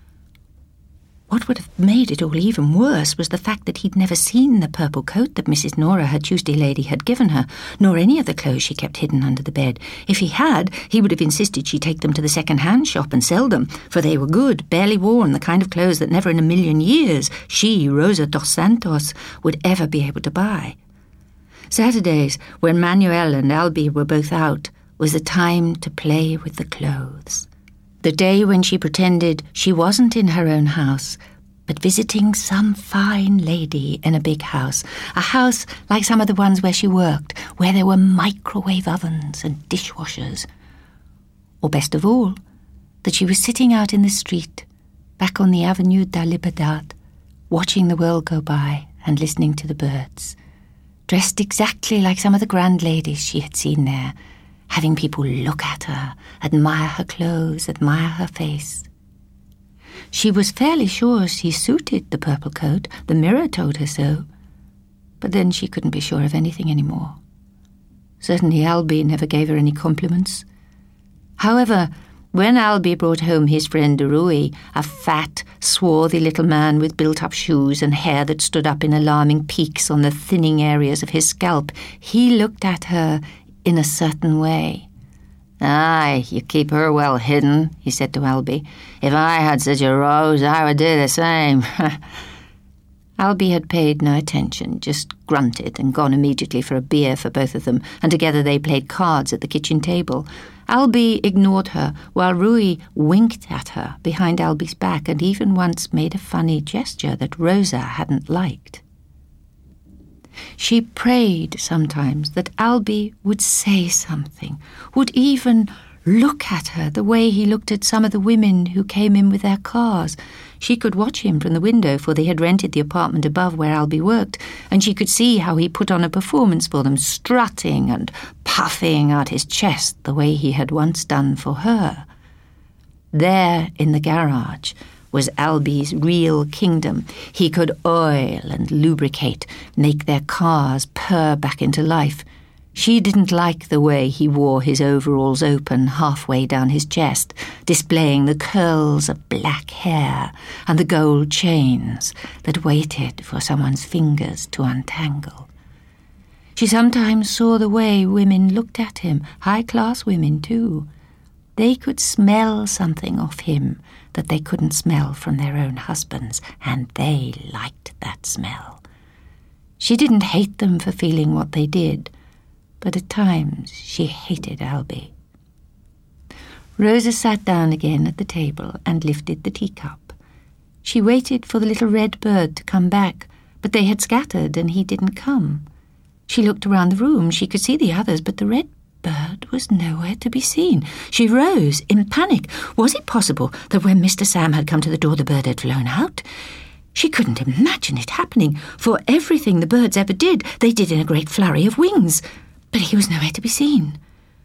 What would have made it all even worse was the fact that he'd never seen the purple coat that Missus Nora, her Tuesday lady, had given her, nor any of the clothes she kept hidden under the bed. If he had, he would have insisted she take them to the second-hand shop and sell them, for they were good, barely worn, the kind of clothes that never in a million years she, Rosa dos Santos, would ever be able to buy. Saturdays, when Manuel and Albie were both out, was the time to play with the clothes. The day when she pretended she wasn't in her own house, but visiting some fine lady in a big house, a house like some of the ones where she worked, where there were microwave ovens and dishwashers. Or best of all, that she was sitting out in the street, back on the Avenue da Liberdade, watching the world go by and listening to the birds, dressed exactly like some of the grand ladies she had seen there, having people look at her, admire her clothes, admire her face. She was fairly sure she suited the purple coat. The mirror told her so. But then she couldn't be sure of anything anymore. Certainly Albie never gave her any compliments. However, when Albie brought home his friend Rui, a fat, swarthy little man with built-up shoes and hair that stood up in alarming peaks on the thinning areas of his scalp, he looked at her in a certain way. "Aye, you keep her well hidden," he said to Albie. "If I had such a rose, I would do the same." Albie had paid no attention, just grunted and gone immediately for a beer for both of them, and together they played cards at the kitchen table. Albie ignored her, while Rui winked at her behind Albie's back and even once made a funny gesture that Rosa hadn't liked. She prayed sometimes that Albie would say something, would even look at her the way he looked at some of the women who came in with their cars. She could watch him from the window, for they had rented the apartment above where Albie worked, and she could see how he put on a performance for them, strutting and puffing out his chest the way he had once done for her. There in the garage was Albie's real kingdom. He could oil and lubricate, make their cars purr back into life. She didn't like the way he wore his overalls open halfway down his chest, displaying the curls of black hair and the gold chains that waited for someone's fingers to untangle. She sometimes saw the way women looked at him, high-class women too. They could smell something of him that they couldn't smell from their own husbands, and they liked that smell. She didn't hate them for feeling what they did, but at times she hated Albie. Rosa sat down again at the table and lifted the teacup. She waited for the little red bird to come back, but they had scattered and he didn't come. She looked around the room. She could see the others, but the red bird was nowhere to be seen. She rose in panic. Was it possible that when Mister Sam had come to the door, the bird had flown out? She couldn't imagine it happening, for everything the birds ever did, they did in a great flurry of wings. But he was nowhere to be seen.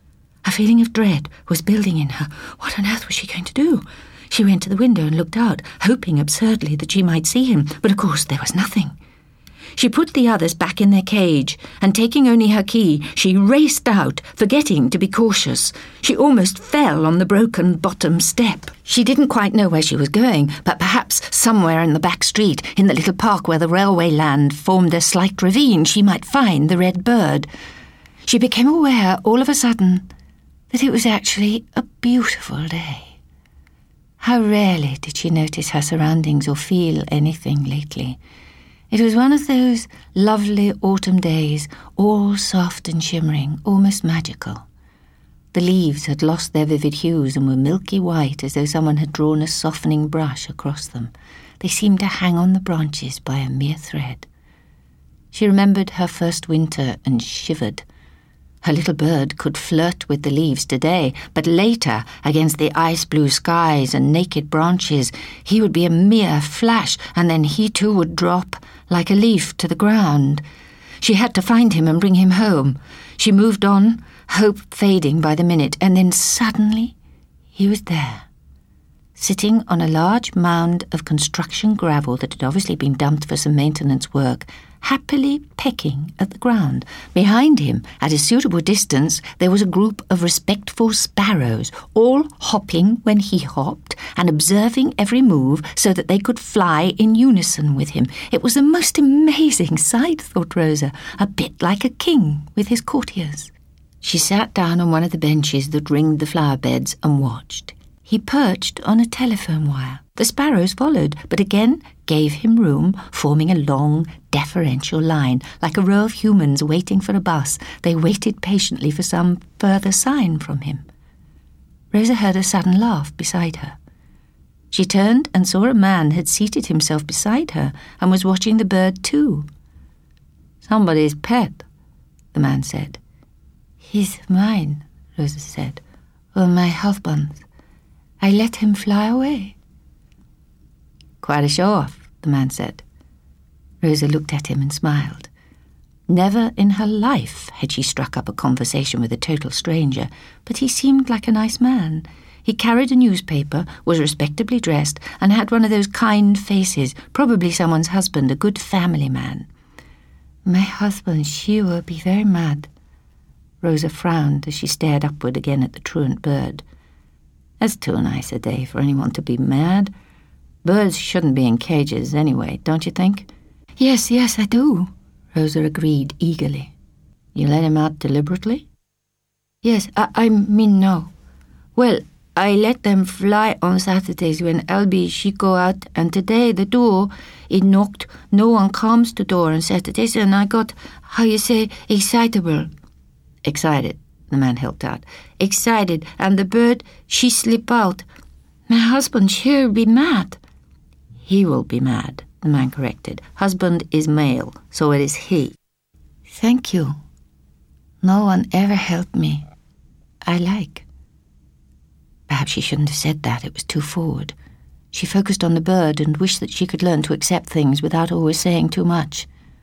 A feeling of dread was building in her. What on earth was she going to do? She went to the window and looked out, hoping absurdly that she might see him, but of course there was nothing. She put the others back in their cage, and taking only her key, she raced out, forgetting to be cautious. She almost fell on the broken bottom step. She didn't quite know where she was going, but perhaps somewhere in the back street, in the little park where the railway land formed a slight ravine, she might find the red bird. She became aware, all of a sudden, that it was actually a beautiful day. How rarely did she notice her surroundings or feel anything lately? It was one of those lovely autumn days, all soft and shimmering, almost magical. The leaves had lost their vivid hues and were milky white, as though someone had drawn a softening brush across them. They seemed to hang on the branches by a mere thread. She remembered her first winter and shivered. Her little bird could flirt with the leaves today, but later, against the ice-blue skies and naked branches, he would be a mere flash, and then he too would drop like a leaf to the ground. She had to find him and bring him home. She moved on, hope fading by the minute, and then suddenly he was there, sitting on a large mound of construction gravel that had obviously been dumped for some maintenance work, happily pecking at the ground. Behind him, at a suitable distance, there was a group of respectful sparrows, all hopping when he hopped and observing every move so that they could fly in unison with him. It was the most amazing sight, thought Rosa, a bit like a king with his courtiers. She sat down on one of the benches that ringed the flower beds and watched. He perched on a telephone wire. The sparrows followed, but again gave him room, forming a long, deferential line, like a row of humans waiting for a bus. They waited patiently for some further sign from him. Rosa heard a sudden laugh beside her. She turned and saw a man had seated himself beside her and was watching the bird too. "Somebody's pet," the man said. "He's mine," Rosa said, "or my husband's. I let him fly away." "Quite a show-off," the man said. Rosa looked at him and smiled. Never in her life had she struck up a conversation with a total stranger, but he seemed like a nice man. He carried a newspaper, was respectably dressed, and had one of those kind faces, probably someone's husband, a good family man. "My husband, she will be very mad." Rosa frowned as she stared upward again at the truant bird. That's too nice a day for anyone to be mad. Birds shouldn't be in cages anyway, don't you think? Yes, yes, I do, Rosa agreed eagerly. You let him out deliberately? Yes, I, I mean no. Well, I let them fly on Saturdays when Albie she go out, and today the door, it knocked. No one comes to door on Saturdays, and I got, how you say, excitable. Excited, the man helped out. Excited, and the bird, she slip out. My husband, she'll be mad. He will be mad, the man corrected. Husband is male, so it is he. Thank you. No one ever helped me. I like. Perhaps she shouldn't have said that. It was too forward. She focused on the bird and wished that she could learn to accept things without always saying too much.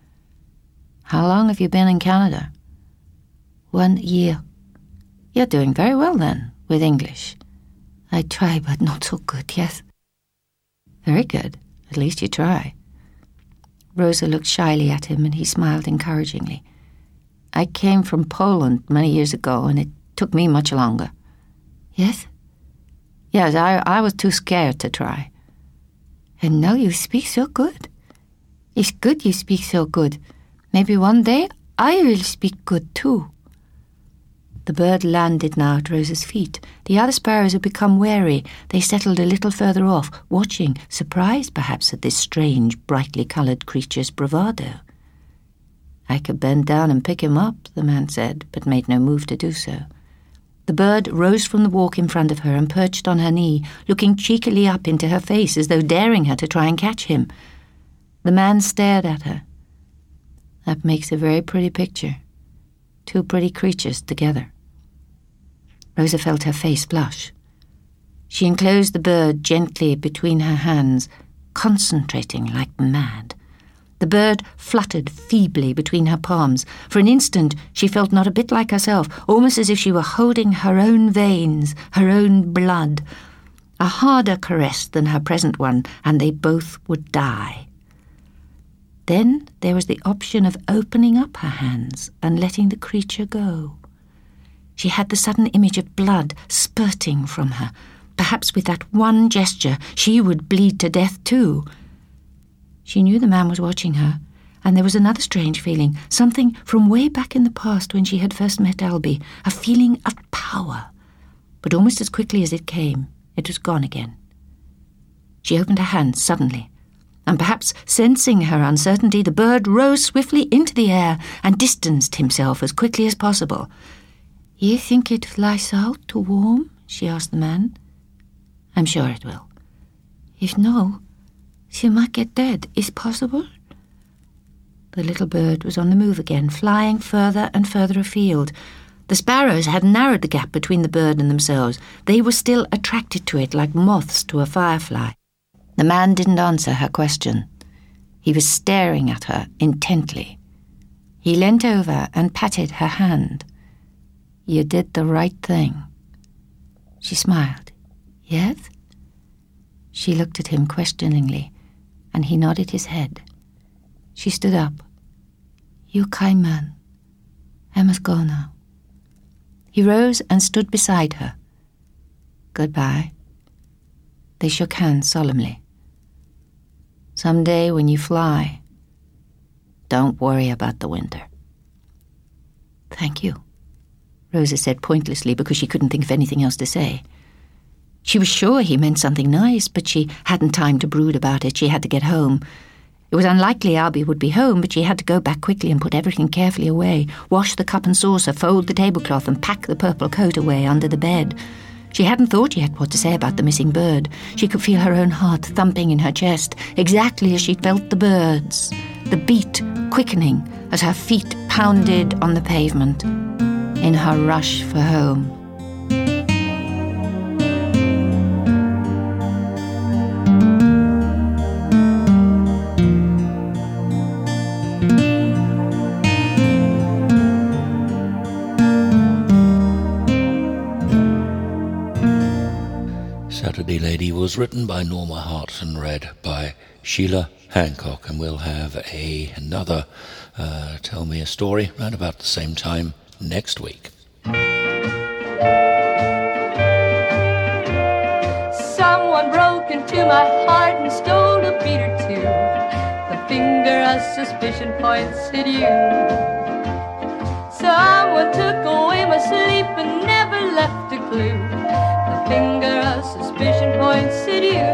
How long have you been in Canada? One year. You're doing very well, then, with English. I try, but not so good, yes. Very good. At least you try. Rosa looked shyly at him, and he smiled encouragingly. I came from Poland many years ago, and it took me much longer. Yes? Yes, I, I was too scared to try. And now you speak so good. It's good you speak so good. Maybe one day I will speak good too. The bird landed now at Rosa's feet. The other sparrows had become wary. They settled a little further off, watching, surprised perhaps at this strange, brightly coloured creature's bravado. I could bend down and pick him up, the man said, but made no move to do so. The bird rose from the walk in front of her and perched on her knee, looking cheekily up into her face as though daring her to try and catch him. The man stared at her. That makes a very pretty picture. Two pretty creatures together. Rosa felt her face flush. She enclosed the bird gently between her hands, concentrating like mad. The bird fluttered feebly between her palms. For an instant she felt not a bit like herself, almost as if she were holding her own veins, her own blood. A harder caress than her present one, and they both would die. Then there was the option of opening up her hands and letting the creature go. She had the sudden image of blood spurting from her. Perhaps with that one gesture she would bleed to death too. She knew the man was watching her, and there was another strange feeling, something from way back in the past when she had first met Albie, a feeling of power. But almost as quickly as it came, it was gone again. She opened her hands suddenly, and perhaps sensing her uncertainty, the bird rose swiftly into the air and distanced himself as quickly as possible. "You think it flies out to warm?" she asked the man. "I'm sure it will." "If no, she might get dead. Is possible?" The little bird was on the move again, flying further and further afield. The sparrows had narrowed the gap between the bird and themselves. They were still attracted to it like moths to a firefly. The man didn't answer her question. He was staring at her intently. He leant over and patted her hand. "You did the right thing." She smiled. "Yes?" She looked at him questioningly, and he nodded his head. She stood up. "You kind man. I must go now." He rose and stood beside her. "Goodbye." They shook hands solemnly. "Some day when you fly, don't worry about the winter." "Thank you," Rosa said pointlessly because she couldn't think of anything else to say. She was sure he meant something nice, but she hadn't time to brood about it. She had to get home. It was unlikely Albie would be home, but she had to go back quickly and put everything carefully away, wash the cup and saucer, fold the tablecloth, and pack the purple coat away under the bed. She hadn't thought yet what to say about the missing bird. She could feel her own heart thumping in her chest, exactly as she'd felt the bird's, the beat quickening as her feet pounded on the pavement in her rush for home. Saturday Lady was written by Norma Hart and read by Sheila Hancock, and we'll have a, another uh, Tell Me a Story around about the same time next week. Someone broke into my heart and stole a beat or two. The finger of suspicion points at you. Someone took away my sleep and never left a clue. The finger of suspicion points at you.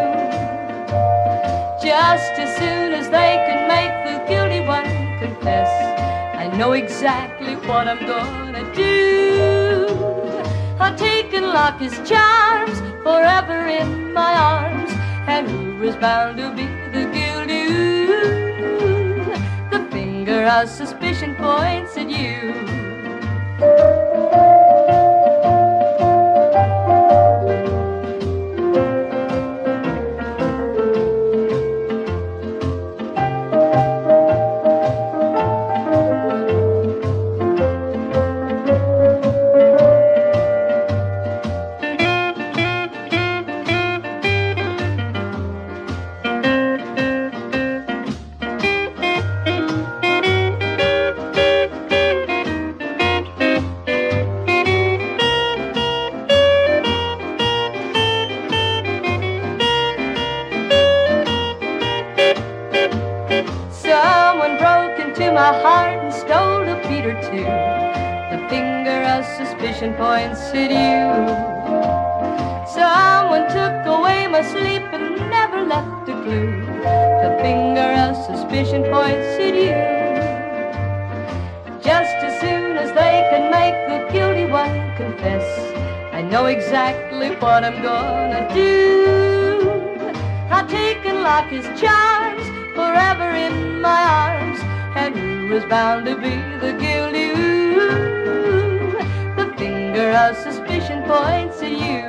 Just as soon as they can make the guilty one confess, I know exactly what I'm gonna do. I'll take and lock his charms forever in my arms, and who is bound to be the guilty? Ooh, the finger of suspicion points at you. Points at you. Someone took away my sleep and never left a clue. The finger of suspicion points at you. Just as soon as they can make the guilty one confess, I know exactly what I'm gonna do. I'll take and lock his charms forever in my arms, and who is bound to be the guilty? Ooh, finger of suspicion points at you.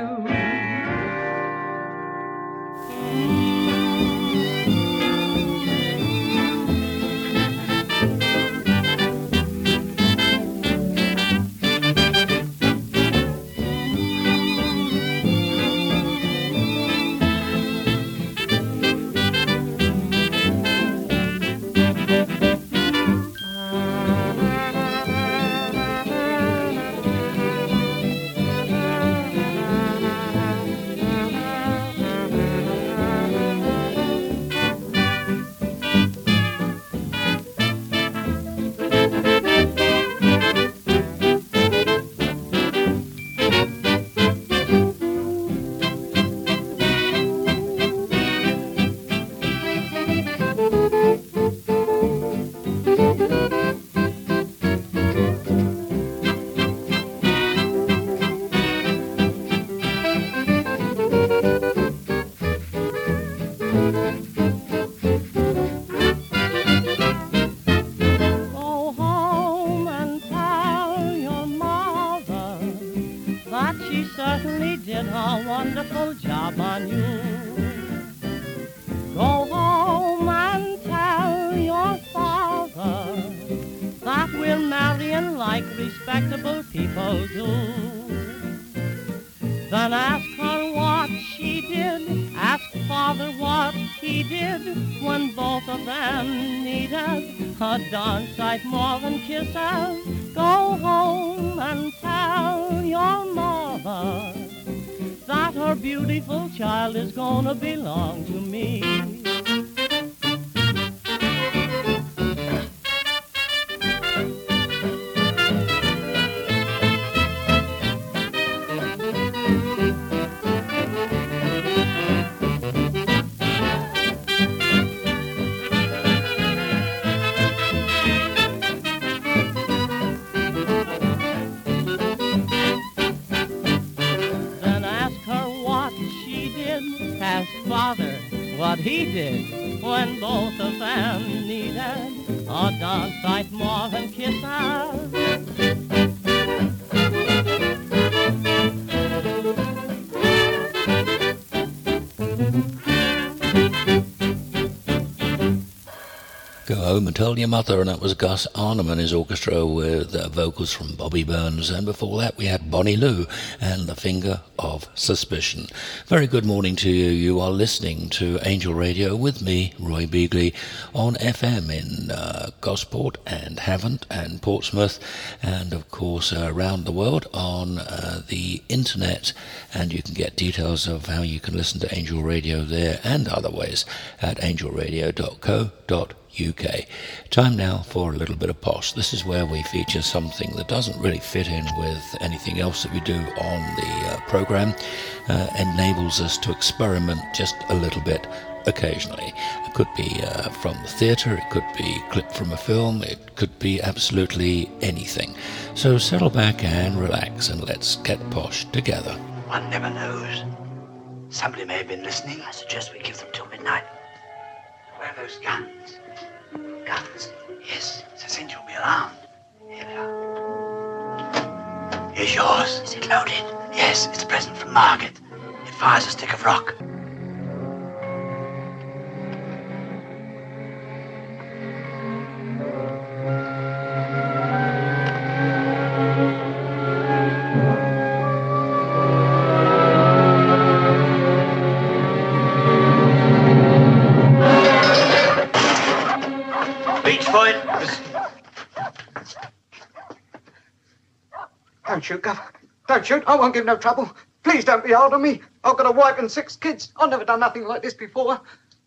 More than kisses, go home and tell your mother that her beautiful child is gonna belong to me. What he did when both of them needed a dog sight more than kisses. Go Home and Tell Your Mother, and that was Gus Arnhem and his orchestra with uh, vocals from Bobby Burns, and before that we had Bonnie Lou and The Finger of Suspicion. Very good morning to you. You are listening to Angel Radio with me, Roy Beagley, on F M in uh, Gosport and Havant and Portsmouth, and of course uh, around the world on uh, the internet, and you can get details of how you can listen to Angel Radio there and other ways at angel radio dot co dot uk. U K. Time now for a little bit of posh. This is where we feature something that doesn't really fit in with anything else that we do on the uh, program. Uh, enables us to experiment just a little bit occasionally. It could be uh, from the theatre, it could be clipped from a film, it could be absolutely anything. So settle back and relax and let's get posh together. One never knows. Somebody may have been listening. I suggest we give them till midnight. Where are those guns? Guns? Yes, it's essential to be alarmed. Here they are. Here's yours. Is it loaded? Yes, it's a present from Margaret. It fires a stick of rock. Don't shoot, Gov. Don't shoot. I won't give no trouble. Please don't be hard on me. I've got a wife and six kids. I've never done nothing like this before.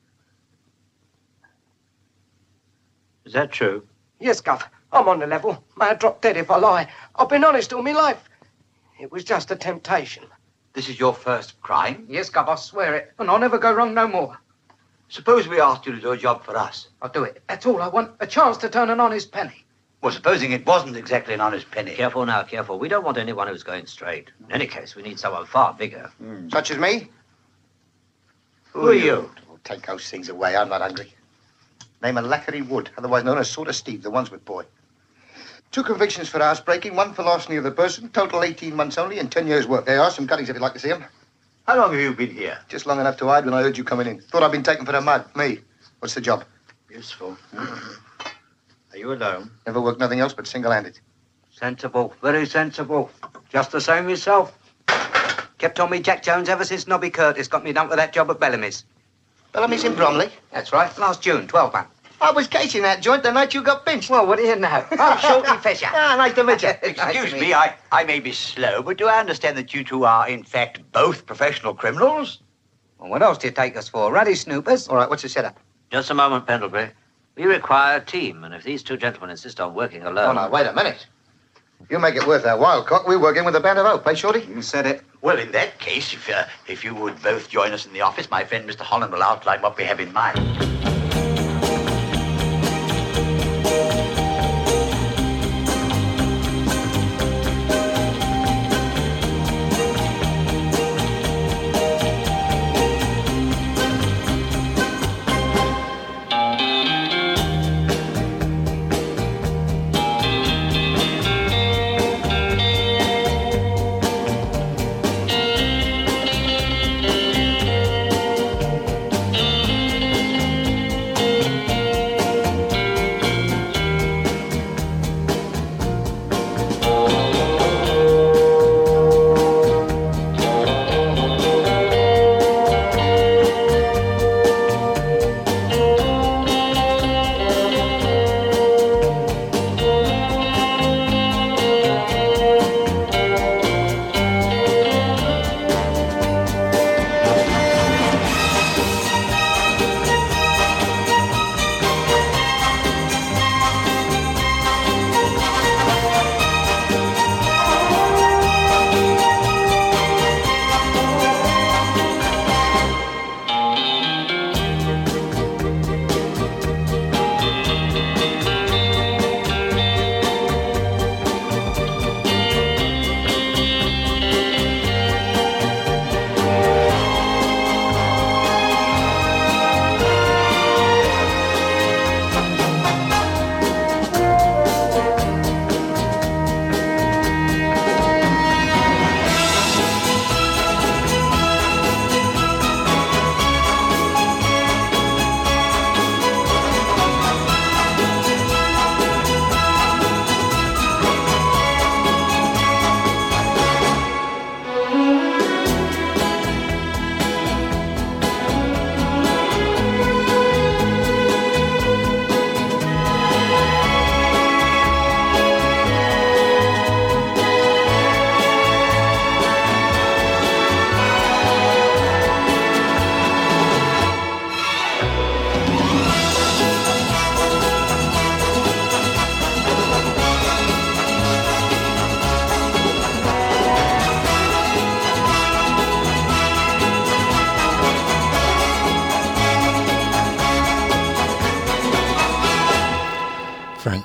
Is that true? Yes, Gov. I'm on the level. May I drop dead if I lie. I've been honest all my life. It was just a temptation. This is your first crime? Yes, Gov, I swear it. And I'll never go wrong no more. Suppose we asked you to do a job for us. I'll do it. That's all I want. A chance to turn an honest penny. Well, supposing it wasn't exactly an honest penny. Careful now, careful. We don't want anyone who's going straight. In any case, we need someone far bigger. Mm. Such as me? Who, Who are you? Oh, take those things away. I'm not hungry. Name of Lackery Wood, otherwise known as Sort of Steve, the Wandsworth boy. Two convictions for housebreaking, one for larceny of the person, total eighteen months only, and ten years' work. There are some cuttings if you'd like to see them. How long have you been here? Just long enough to hide when I heard you coming in. Thought I'd been taken for the mud. Me. What's the job? Useful. Are you alone? Never worked nothing else but single-handed. Sensible. Very sensible. Just the same yourself. Kept on me Jack Jones ever since Nobby Curtis got me done for that job at Bellamy's. Bellamy's in Bromley? That's right. Last June, twelve pound. I was casing that joint the night you got pinched. Well, what do you know? I'm Shorty Fisher. Ah, nice to meet you. Excuse me, I, I may be slow, but do I understand that you two are, in fact, both professional criminals? Well, what else do you take us for? Ruddy snoopers? All right, what's the setup? Just a moment, Pendlebury. We require a team, and if these two gentlemen insist on working alone... Oh, now, wait a minute. You make it worth our while, Cock. We work in with a band of hope, eh, Shorty? You said it. Well, in that case, if, uh, if you would both join us in the office, my friend Mister Holland will outline what we have in mind.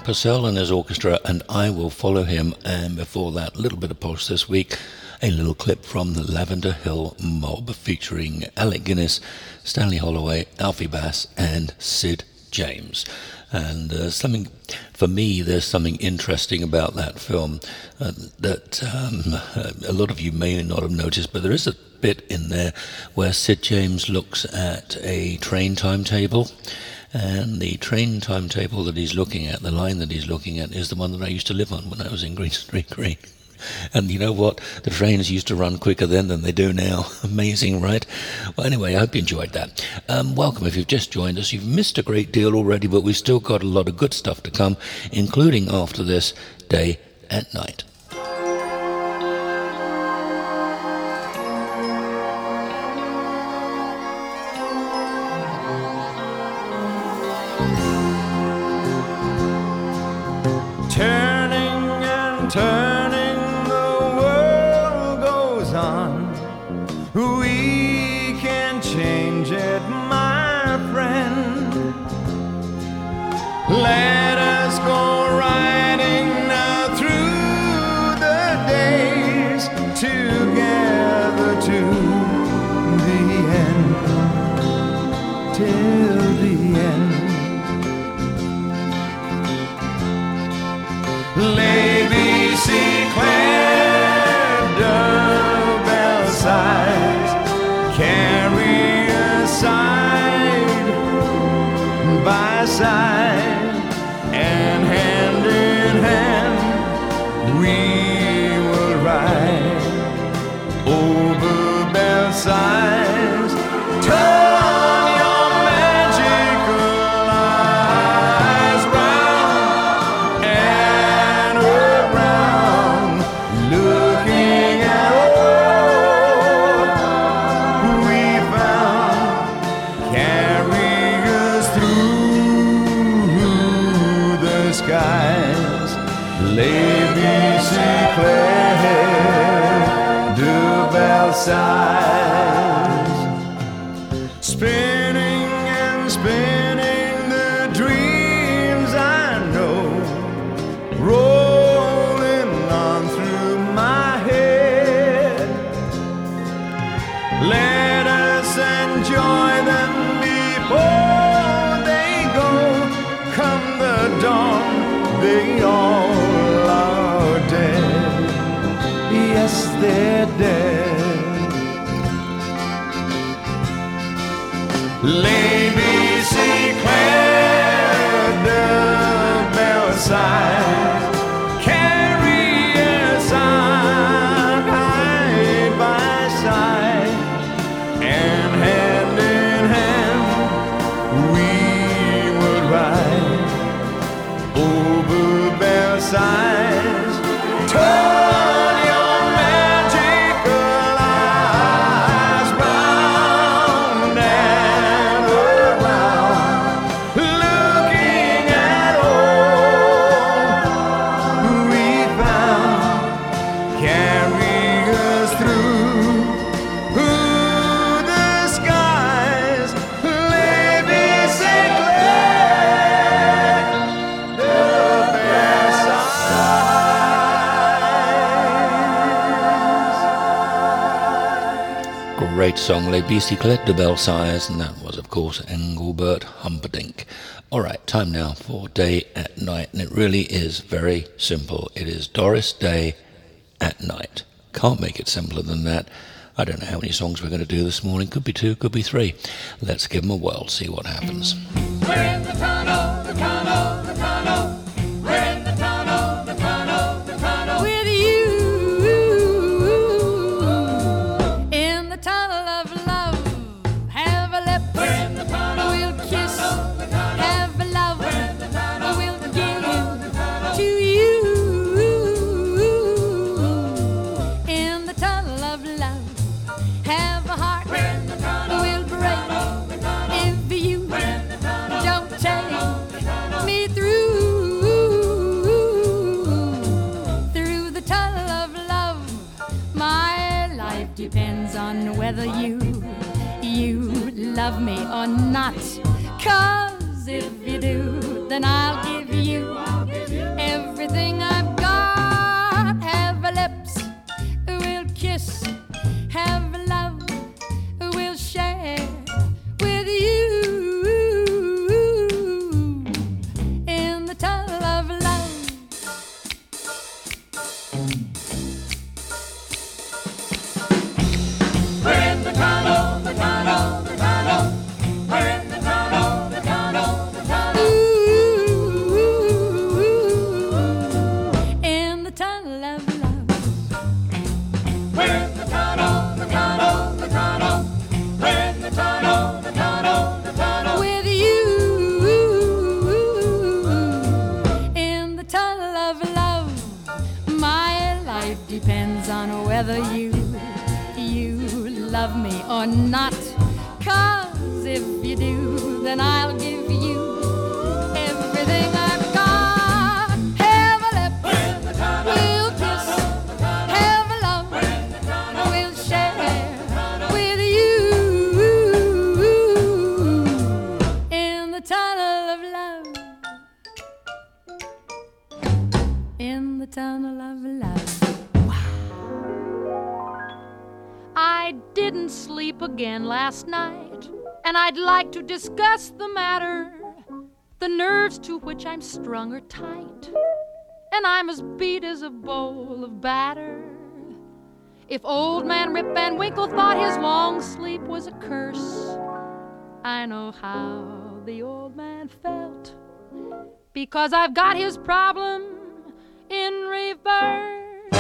Frank Purcell and his orchestra, and I Will Follow Him. And before that, a little bit of posh this week, a little clip from the Lavender Hill Mob featuring Alec Guinness, Stanley Holloway, Alfie Bass, and Sid James. And uh, something, for me, there's something interesting about that film uh, that um, a lot of you may not have noticed, but there is a bit in there where Sid James looks at a train timetable, and the train timetable that he's looking at, the line that he's looking at, is the one that I used to live on when I was in Green Street Green. And you know what? The trains used to run quicker then than they do now. Amazing, right? Well, anyway, I hope you enjoyed that. Um, welcome if you've just joined us. You've missed a great deal already, but we've still got a lot of good stuff to come, including after this, Day at Night. Turning and turning, we can change it, my friend. Let us go riding now through the days together to the end, till the end. Lady Claire de Belsize, carry us side by side, and hand in hand we will ride over Belsize. Turn your magical eyes round and around, looking at all we found. Carry us through the skies, Lady Claire de Belsize. Spinning and spinning the dreams I know, rolling on through my head. Let us enjoy them before they go. Come the dawn, they all are dead. Yes, they're dead. Lady Claire de Belsize, carry us on side by side, and hand in hand we would ride over Belsize. Turn your magical eyes round and around, looking at all we found. Carry us through the skies, Lady Claire de Great song, Les Bicyclettes de Belsize, and that was, of course, Engelbert Humperdinck. All right, time now for Day at Night, and it really is very simple. It is Doris Day at Night. Can't make it simpler than that. I don't know how many songs we're going to do this morning. Could be two, could be three. Let's give them a whirl, see what happens. We're in the tunnel, the tunnel, the tunnel. We're in the tunnel, the tunnel, the tunnel. With you in the tunnel of love, have a lip, We're in the tunnel, we'll the kiss, tunnel, the tunnel. have a love, We're in the tunnel, we'll the give tunnel, the tunnel. to you in the tunnel of love, have a heart, We're in the tunnel, we'll the break tunnel, the tunnel. if you We're in the tunnel, don't the tunnel, the take tunnel. me through through the tunnel of love. My life depends on whether you you love me or not, 'cause if you do, then I'll give you Everything I've got, have lips, will kiss, have love, will share with you in the tunnel of love. We're in the tunnel, the tunnel, the tunnel. We're in the tunnel, the tunnel, the tunnel. In the tunnel of love. We're in the tunnel, the tunnel, the tunnel. We're in the tunnel, the tunnel, the tunnel. With you in the tunnel of love. My life depends on whether you, you love me or not. 'Cause if you do, then I'll give you everything I've got. Have a lip, we'll kiss, have a love, we'll share with you in the tunnel of love. In the tunnel of love. I didn't sleep again last night, and I'd like to discuss the matter. The nerves to which I'm strung are tight, and I'm as beat as a bowl of batter. If old man Rip Van Winkle thought his long sleep was a curse, I know how the old man felt, because I've got his problem in reverse.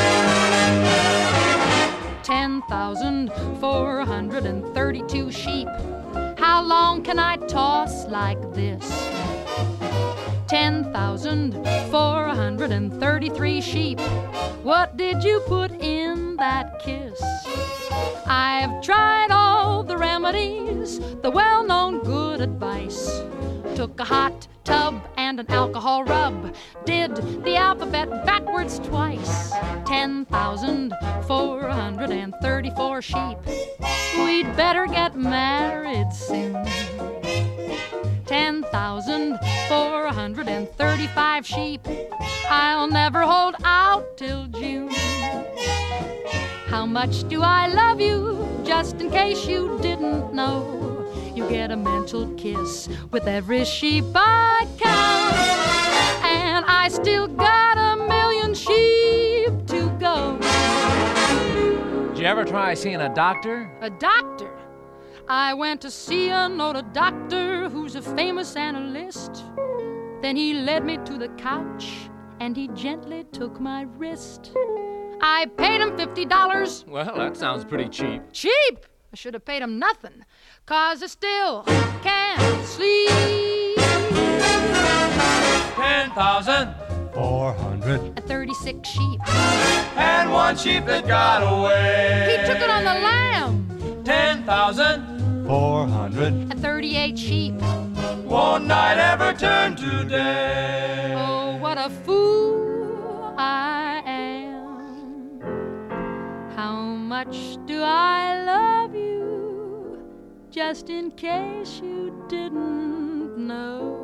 ten thousand four hundred thirty-two sheep. How long can I toss like this? ten thousand four hundred thirty-three sheep. What did you put in that kiss? I've tried all the remedies, the well-known good advice. Took a hot tub and an alcohol rub. Did the alphabet backwards twice. ten thousand four hundred thirty-four sheep. We'd better get married soon. ten thousand four hundred thirty-five sheep. I'll never hold out till June. How much do I love you? Just in case you didn't know. You get a mental kiss with every sheep I count. And I still got a million sheep to go. Did you ever try seeing a doctor? A doctor? I went to see an old doctor who's a famous analyst. Then he led me to the couch and he gently took my wrist. I paid him fifty dollars. Well, that sounds pretty cheap. Cheap? I should have paid him nothing, 'cause I still can't sleep. ten thousand four hundred thirty-six sheep. And one sheep that got away. He took it on the lamb. ten thousand four hundred thirty-eight sheep. Won't night ever turn to day? Oh, what a fool I am. How much do I love you? Just in case you didn't know.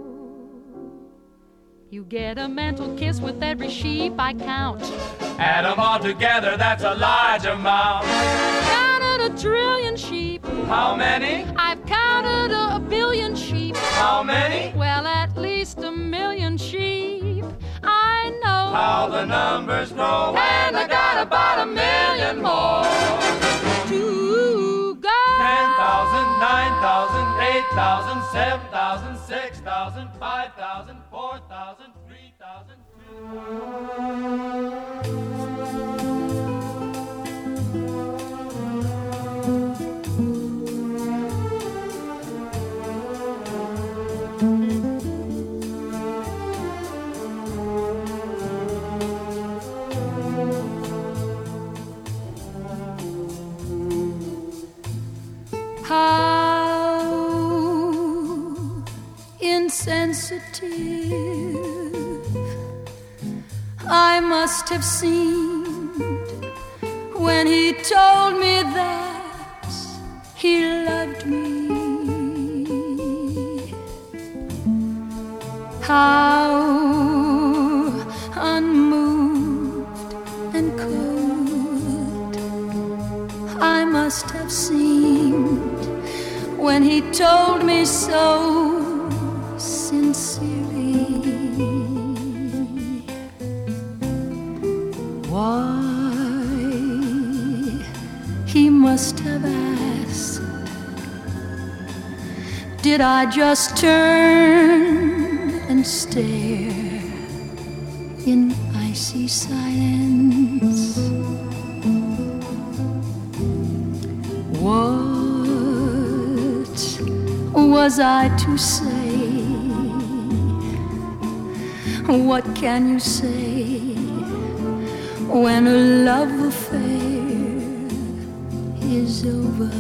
You get a mental kiss with every sheep I count. Add them all together, that's a large amount. Counted a trillion sheep. How many? I've counted a, a billion sheep. How many? Well, at least a million sheep. I know how the numbers grow, and I got about a million more to go. ten thousand, nine thousand, eight thousand, seven thousand, six thousand, five thousand, four thousand, three thousand, two thousand. How insensitive I must have seemed when he told me that he loved me. How when he told me so sincerely. Why he must have asked. Did I just turn and stare in icy silence? What was I to say? What can you say when a love affair is over?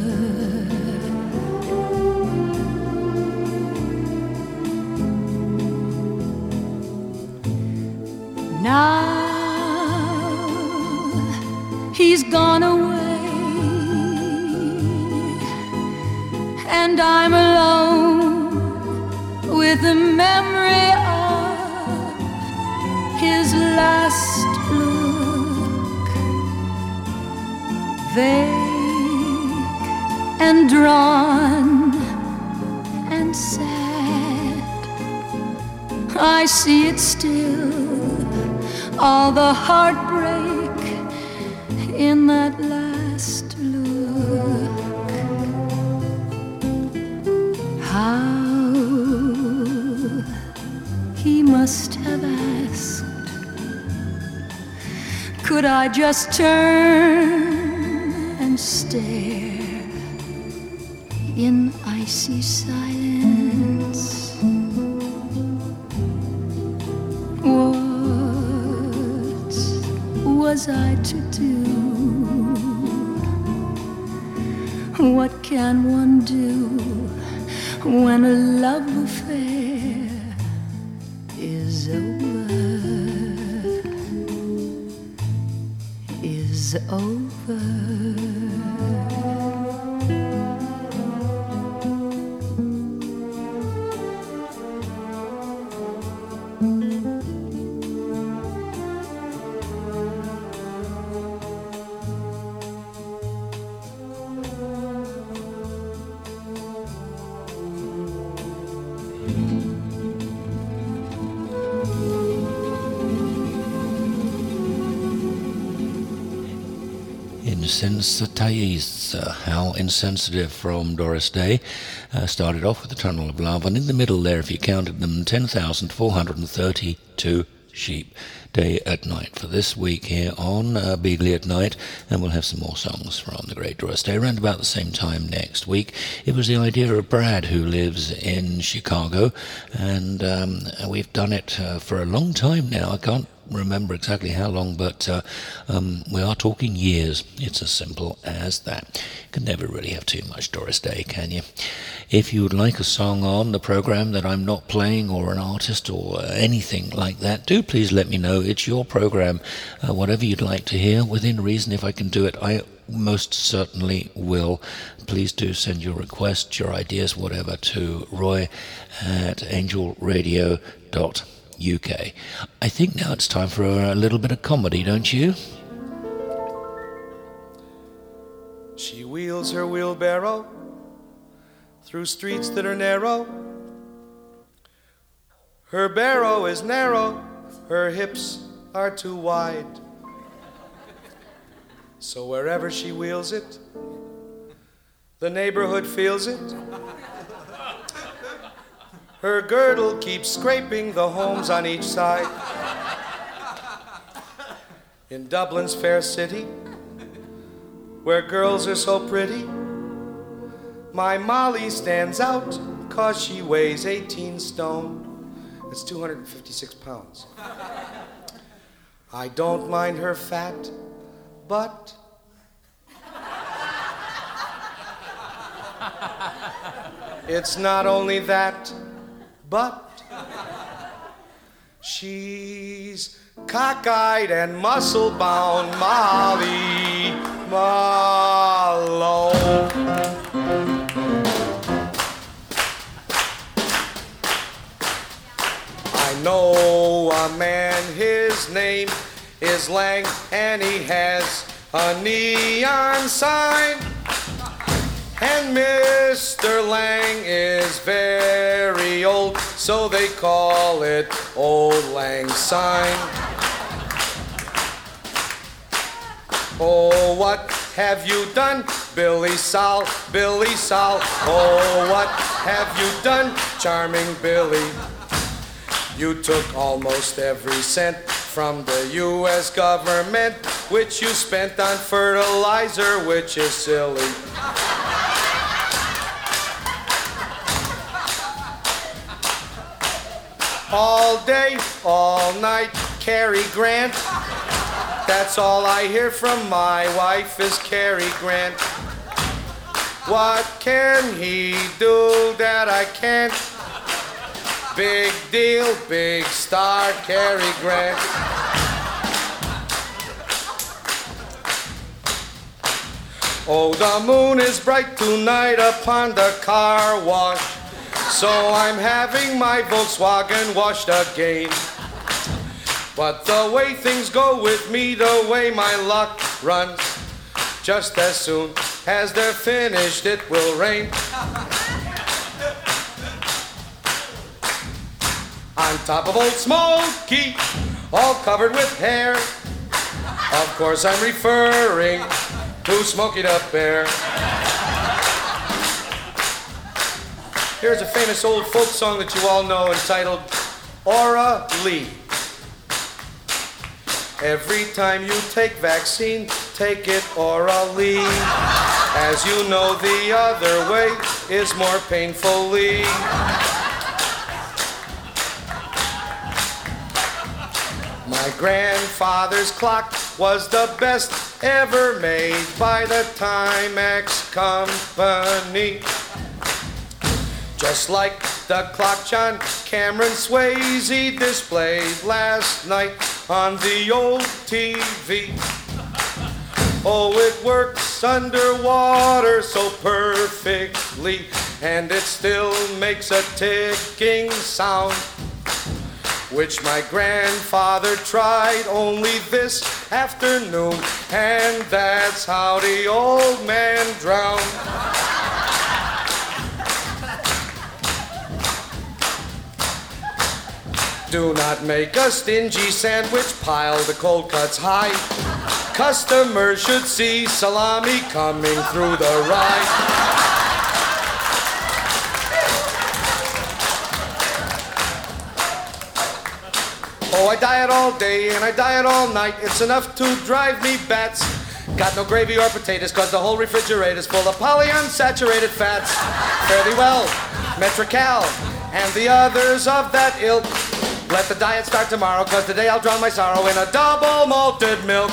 Now he's gone away, and I'm alone with the memory of his last look, vague and drawn and sad. I see it still, all the heartbreak in that last look. How he must have asked. Could I just turn and stare in icy silence? What was I to do? What can one do when a love affair is over? Is over. Insensitize, uh, How Insensitive from Doris Day. Uh, started off with the Tunnel of Love, and in the middle there, if you counted them, ten thousand four hundred thirty-two sheep. Day at Night for this week here on uh, Beagley at Night, and we'll have some more songs from the great Doris Day around about the same time next week. It was the idea of Brad, who lives in Chicago, and um, we've done it uh, for a long time now. I can't remember exactly how long, but uh, um, we are talking years. It's as simple as that. You can never really have too much Doris Day, can you? If you would like a song on the program that I'm not playing, or an artist, or anything like that, do please let me know. It's your program. Uh, whatever you'd like to hear, within reason, if I can do it, I most certainly will. Please do send your requests, your ideas, whatever, to Roy at angel radio dot com. U K. I think now it's time for a little bit of comedy, don't you? She wheels her wheelbarrow through streets that are narrow. Her barrow is narrow, her hips are too wide. So wherever she wheels it, the neighborhood feels it. Her girdle keeps scraping the homes on each side. In Dublin's fair city, where girls are so pretty, my Molly stands out 'cause she weighs eighteen stone. It's two hundred fifty-six pounds. I don't mind her fat, but it's not only that, but she's cockeyed and muscle-bound Molly Malone. I know a man, his name is Lang, and he has a neon sign, and Miss Mister Lang is very old, so they call it Old Lang Syne. Oh, what have you done, Billy Sol, Billy Sol? Oh, what have you done, charming Billy? You took almost every cent from the U S government, which you spent on fertilizer, which is silly. All day, all night, Cary Grant. That's all I hear from my wife is Cary Grant. What can he do that I can't? Big deal, big star, Cary Grant. Oh, the moon is bright tonight upon the car wash, so I'm having my Volkswagen washed again. But the way things go with me, the way my luck runs, just as soon as they're finished, it will rain. On top of Old Smoky, all covered with hair. Of course I'm referring to Smokey the Bear. Here's a famous old folk song that you all know entitled Aura Lee. Every time you take vaccine, take it orally. As you know, the other way is more painfully. My grandfather's clock was the best ever made by the Timex Company. Just like the clock John Cameron Swayze displayed last night on the old T V. Oh, it works underwater so perfectly, and it still makes a ticking sound, which my grandfather tried only this afternoon, and that's how the old man drowned. Do not make a stingy sandwich, pile the cold cuts high. Customers should see salami coming through the rye. Oh, I diet all day and I diet all night. It's enough to drive me bats. Got no gravy or potatoes, cause the whole refrigerator's full of polyunsaturated fats. Fare thee well, Metrical, and the others of that ilk. Let the diet start tomorrow, cause today I'll drown my sorrow in a double malted milk.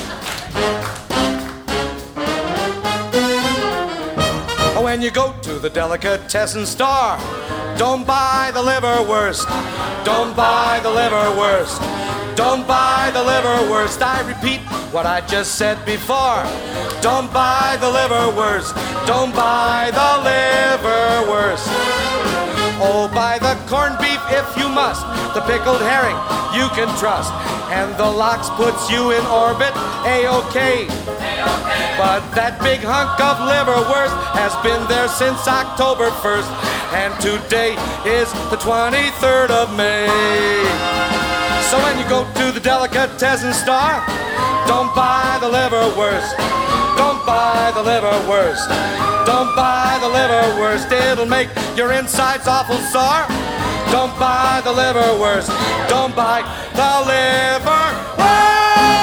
When you go to the delicatessen store, don't buy the liverwurst. Don't buy the liverwurst. Don't buy the liverwurst. I repeat what I just said before. Don't buy the liverwurst. Don't buy the liverwurst. Oh, buy the corned beef if you must. The pickled herring you can trust. And the lox puts you in orbit, A-OK. But that big hunk of liverwurst has been there since October first. And today is the twenty-third of May. So when you go to the delicatessen store, don't buy the liverwurst. Don't buy the liverwurst. Don't buy the liverwurst. It'll make your insides awful sore. Don't buy the liverwurst. Don't buy the liverwurst.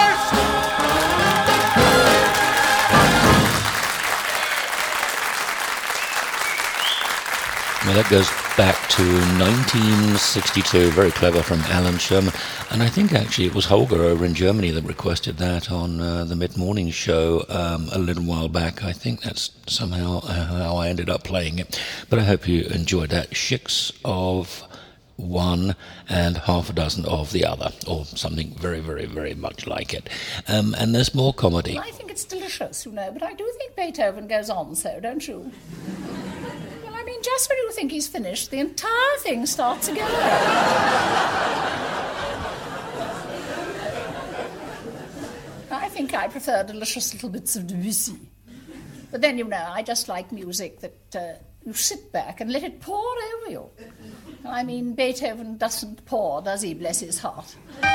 Well, that goes back to nineteen sixty-two. Very clever from Alan Sherman. And I think actually it was Holger over in Germany that requested that on uh, the mid-morning show um, a little while back. I think that's somehow how I ended up playing it. But I hope you enjoyed that. Shicks of one and half a dozen of the other, or something very, very, very much like it. Um, and there's more comedy. Well, I think it's delicious, you know, but I do think Beethoven goes on so, don't you? I mean, just when you think he's finished, the entire thing starts again. I think I prefer delicious little bits of Debussy. But then, you know, I just like music that uh, you sit back and let it pour over you. I mean, Beethoven doesn't pour, does he, bless his heart?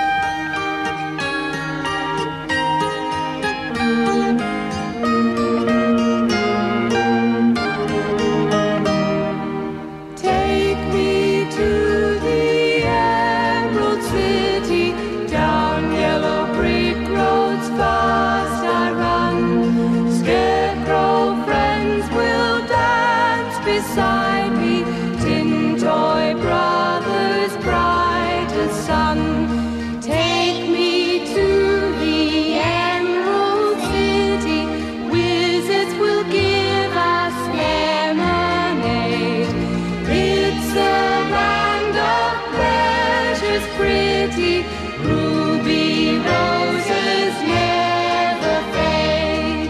Take me to the Emerald City, down yellow brick roads fast I run. Scarecrow friends will dance beside me, tin toy brothers bright as sun. Take me to the Emerald City, wizards will give us lemonade. It's a land of pleasures pretty, ruby roses never fade.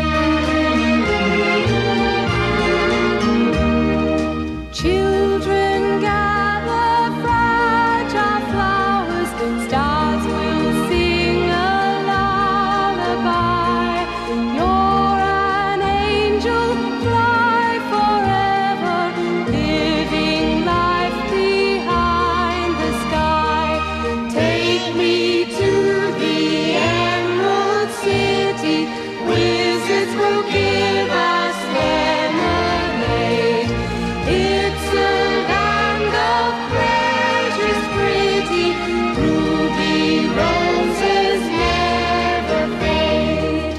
Children gather fragile flowers, stars will sing a lullaby. You're an angel, fly forever, living life behind the sky. Take me to the Emerald City, wizards will give us lemonade. It's a land of pleasures pretty, ruby roses never fade.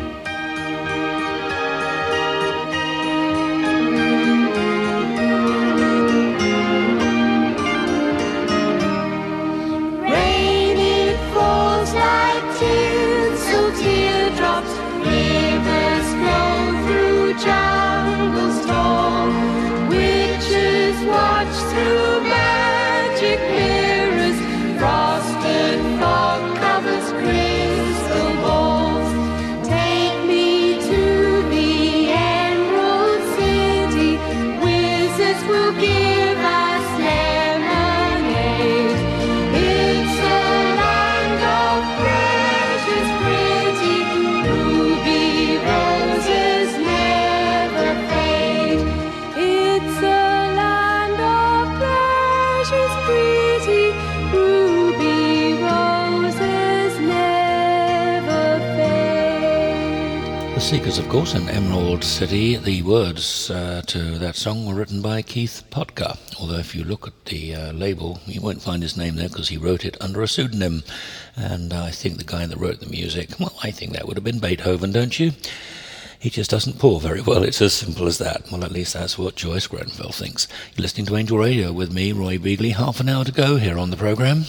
Rain, it falls like tinsel teardrops, rivers flow through jungles tall. Witches watch through magic mirrors, frosted fog covers crystal balls. Take me to the Emerald City, wizards will give us lemonade. It's a land of pleasures pretty, ruby roses never fade. It's a land of pleasures pretty, ruby roses never fade. The Seekers, of course, in Emerald City. The words uh, to that song were written by Keith Podka, although if you look at the uh, label, you won't find his name there because he wrote it under a pseudonym. And I think the guy that wrote the music, well, I think that would have been Beethoven, don't you? He just doesn't pour very well. It's as simple as that. Well, at least that's what Joyce Grenfell thinks. You're listening to Angel Radio with me, Roy Beagley. Half an hour to go here on the programme.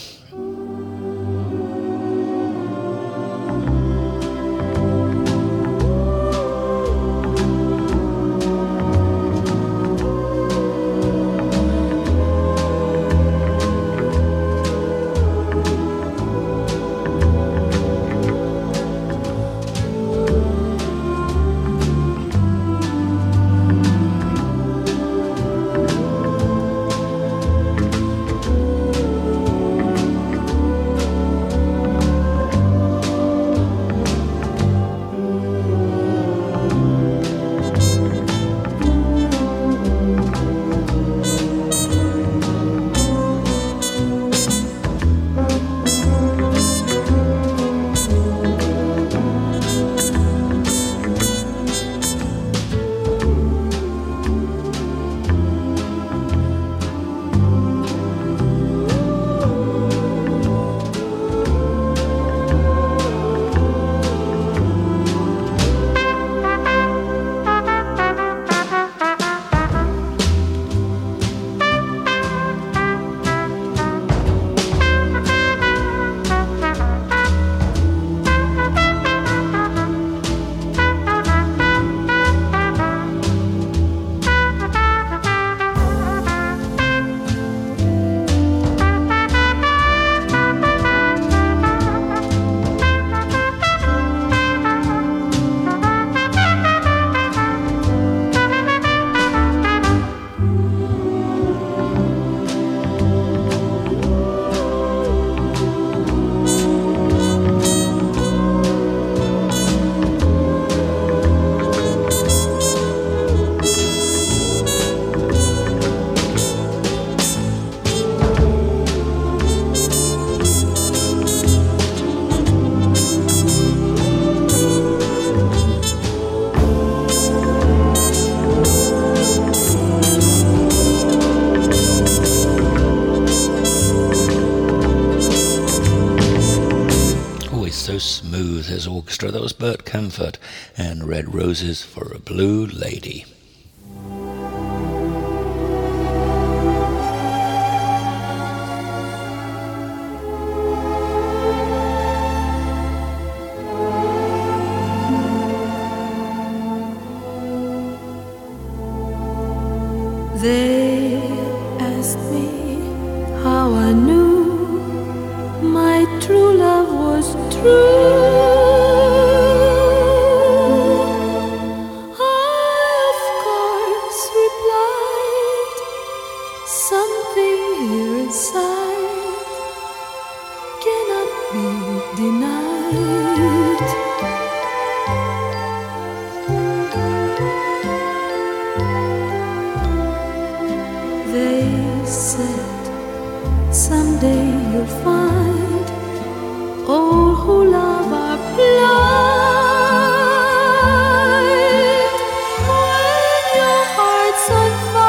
Thank extra. That was Bert Camford and Red Roses for a Blue Lady. They asked me how I knew my true love was true. I, of course, replied, something here inside cannot be denied. They said, someday you'll find all who love are blind. When your heart's on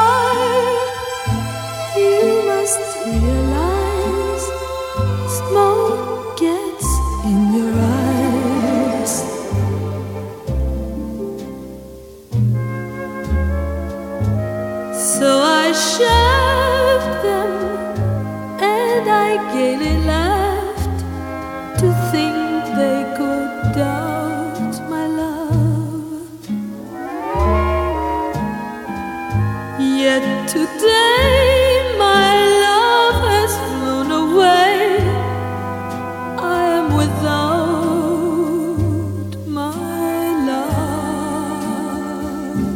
fire, you must realize smoke gets in your eyes. So I shoved them and I gaily laughed to think they could doubt my love. Yet today my love has flown away. I am without my love.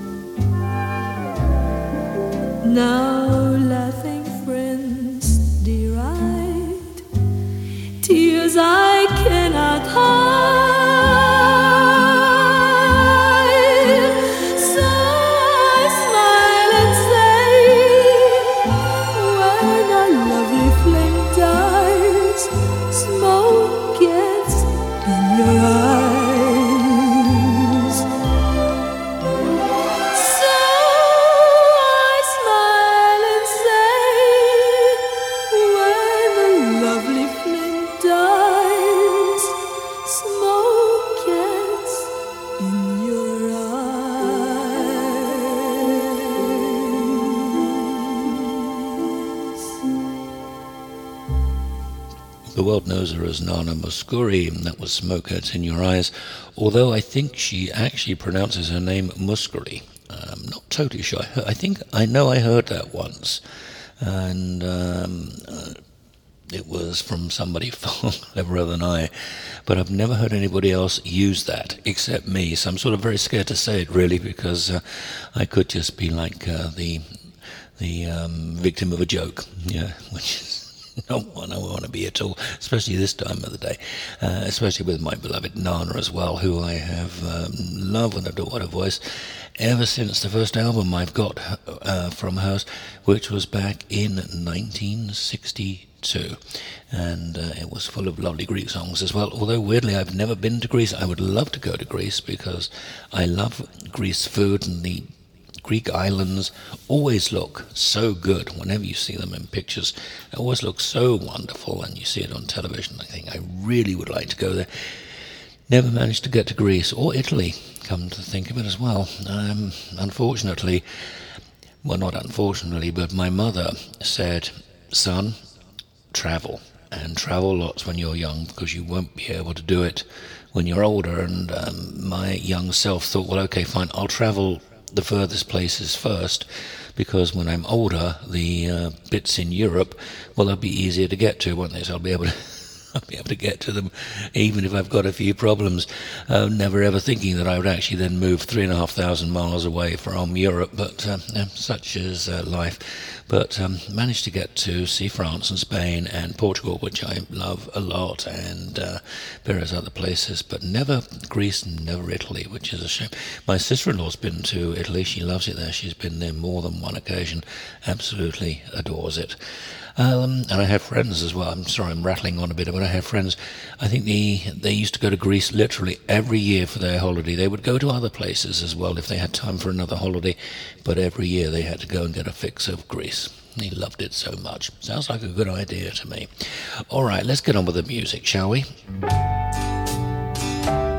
Now laughing friends deride tears I cannot hide. So I smile and say, when a lovely flame dies, smoke gets in your eyes. So I smile and say, when a lovely flame dies, smoke gets in your eyes. The world knows her as Nana Mouskouri, and that was Smoke Gets in Your Eyes, although I think she actually pronounces her name Mouskouri. I'm not totally sure. I, heard, I think I know I heard that once, and um, uh, it was from somebody far cleverer than I, but I've never heard anybody else use that except me, so I'm sort of very scared to say it, really, because uh, I could just be like uh, the the um, victim of a joke, yeah, which is not what I want to be at all, especially this time of the day, uh, especially with my beloved Nana as well, who I have um, loved and adored her voice ever since the first album I've got uh, from hers, which was back in nineteen sixty-two, and uh, it was full of lovely Greek songs as well. Although weirdly I've never been to Greece. I would love to go to Greece because I love Greece food, and the Greek islands always look so good whenever you see them in pictures. They always look so wonderful, and you see it on television. I think I really would like to go there. Never managed to get to Greece or Italy, come to think of it as well. Um, unfortunately, well, not unfortunately, but my mother said, son, travel, and travel lots when you're young, because you won't be able to do it when you're older. And um, my young self thought, well, okay, fine, I'll travel the furthest places first, because when I'm older, the uh, bits in Europe, well, they'll be easier to get to, won't they? So I'll be able to I'll be able to get to them, even if I've got a few problems. Uh, never ever thinking that I would actually then move three and a half thousand miles away from Europe, but uh, yeah, such is uh, life. But um, managed to get to see France and Spain and Portugal, which I love a lot, and uh, various other places, but never Greece, never Italy, which is a shame. My sister-in-law's been to Italy. She loves it there. She's been there more than one occasion. Absolutely adores it. Um, and I have friends as well. I'm sorry, I'm rattling on a bit, but I have friends. I think the, they used to go to Greece literally every year for their holiday. They would go to other places as well if they had time for another holiday, but every year they had to go and get a fix of Greece. He loved it so much. Sounds like a good idea to me. All right, let's get on with the music, shall we?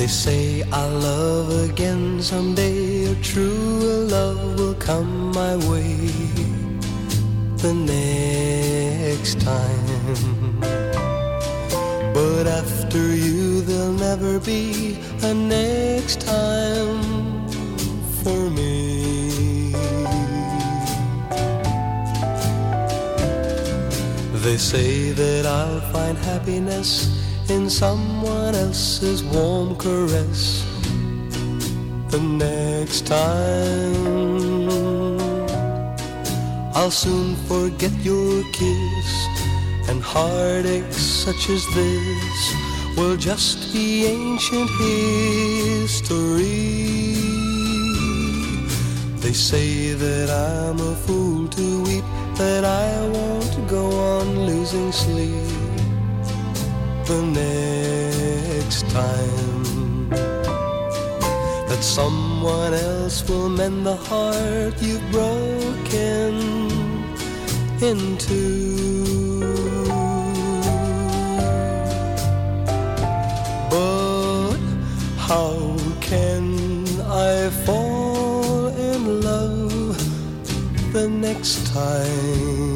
say I'll love again someday, a true love will come my way the next time. But after you there'll never be a next time for me. They say that I'll find happiness in someone else's warm caress the next time. I'll soon forget your kiss, and heartaches such as this will just be ancient history. They say that I'm a fool to weep, that I won't go on losing sleep the next time, that someone else will mend the heart you've broken into. But how can I fall in love the next time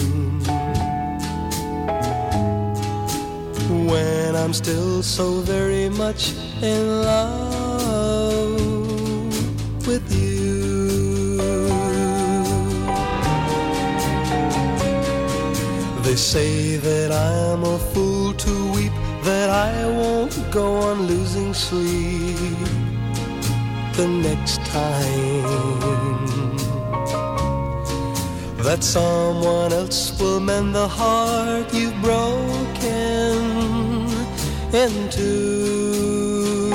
when I'm still so very much in love with you? They say that I'm a fool to weep, that I won't go on losing sleep the next time, that someone else will mend the heart you've broken into.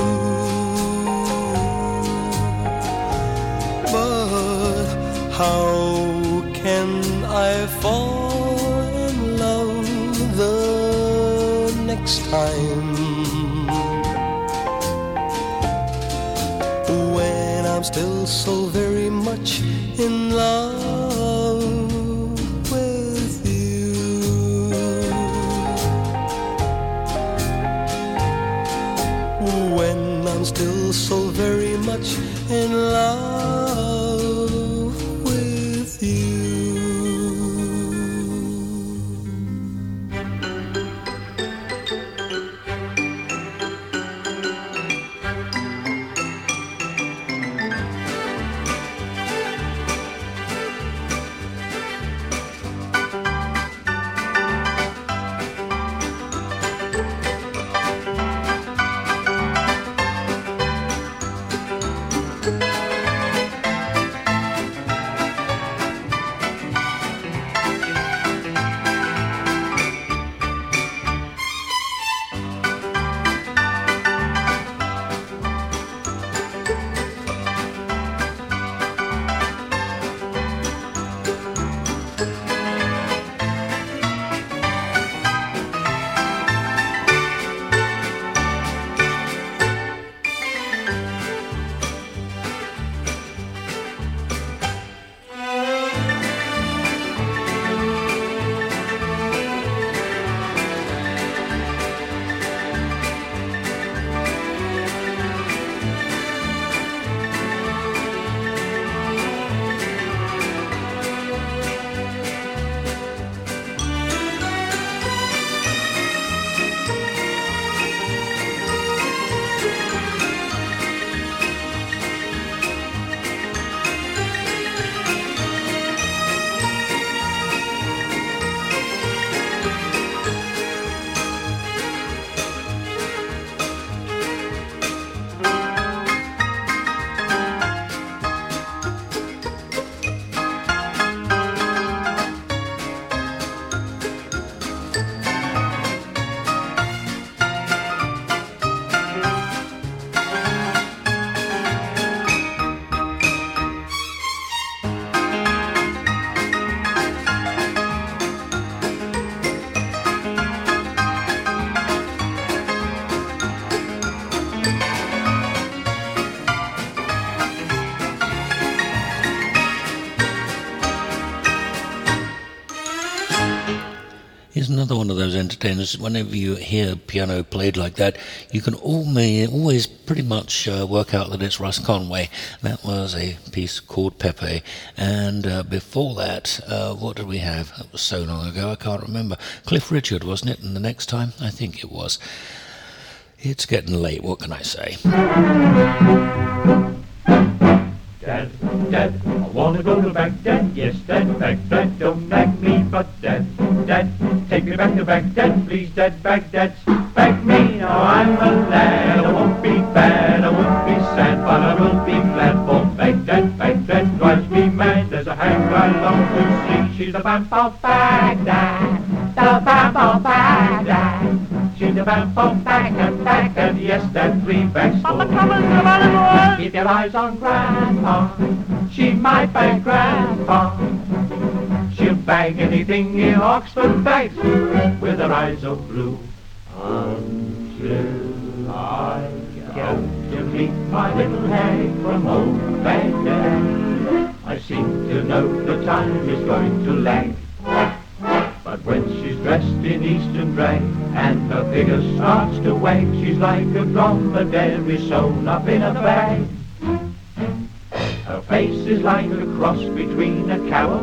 But how can I fall in love the next time when I'm still so very much in love with you? When I'm still so very much in love with you. those entertainers. Whenever you hear piano played like that, you can always, always pretty much uh, work out that it's Russ Conway. That was a piece called Pepe. And uh, before that, uh, what did we have? That was so long ago, I can't remember. Cliff Richard, wasn't it? And the next time? I think it was. It's getting late, what can I say? Dad, Dad, I wanna go to Baghdad. Yes, Dad, Baghdad, don't nag me, but Dad, Dad, take me back to Baghdad, please, Dad, Baghdad, bag me. Now I'm a lad, I won't be bad, I won't be sad, but I will be glad for Baghdad. Baghdad drives me mad. There's a hag I long to see. She's the vamp of Baghdad, the vamp of Baghdad. She's the vamp of Baghdad, Baghdad, yes, Dad, three bags full. Keep your eyes on Grandma, she might bag Grandpa. She'll bag anything in Oxford bags with her eyes so blue. Until I go to meet my little hag from old Baghdad, I seem to know the time is going to lag. But when she's dressed in Eastern drag and her figure starts to wag, she's like a dromedary sewn up in a bag. Her face is like a cross between a cow,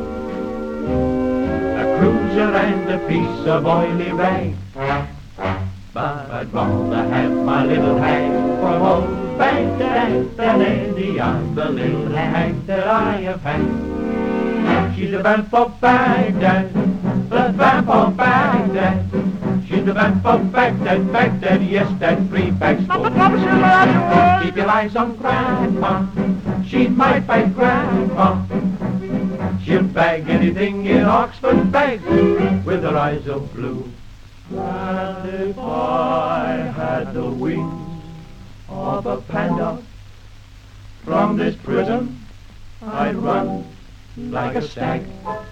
a cruiser and a piece of oily rag. But I'd rather have my little hag from old Baghdad than any other little hag that I have had. She's a vamp of Baghdad, the vamp of Baghdad. She's the vamp of Baghdad, Baghdad, yes, Dad, three bags full. Keep your eyes on Grandma, she might bag Grandpa. She'll bag anything in Oxford bags with her eyes so blue. And if I had the wings of a panda, from this prison I'd run like a stag.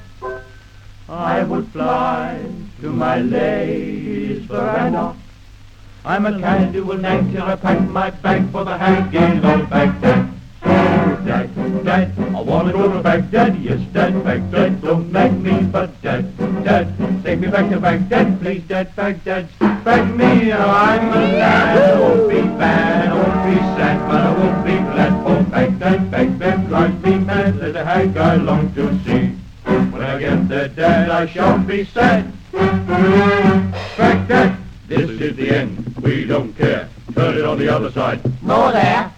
I would fly to my lady's veranda. I'm a cad who will nag till I pack my bag for the hag in old Baghdad. Oh, Dad, Dad, I wanna go to Baghdad. Yes, Dad, Baghdad, don't nag me, but Dad, Dad, take me back to Baghdad, please, Dad, Baghdad, bag me. Oh, I'm a lad, I won't be bad, I won't be sad, but I won't be glad for Baghdad. Baghdad drives me mad, there's a hag I long to see. When I get there, Dad, I shall be sad. Baghdad, this is the end, we don't care. Turn it on the other side. More there.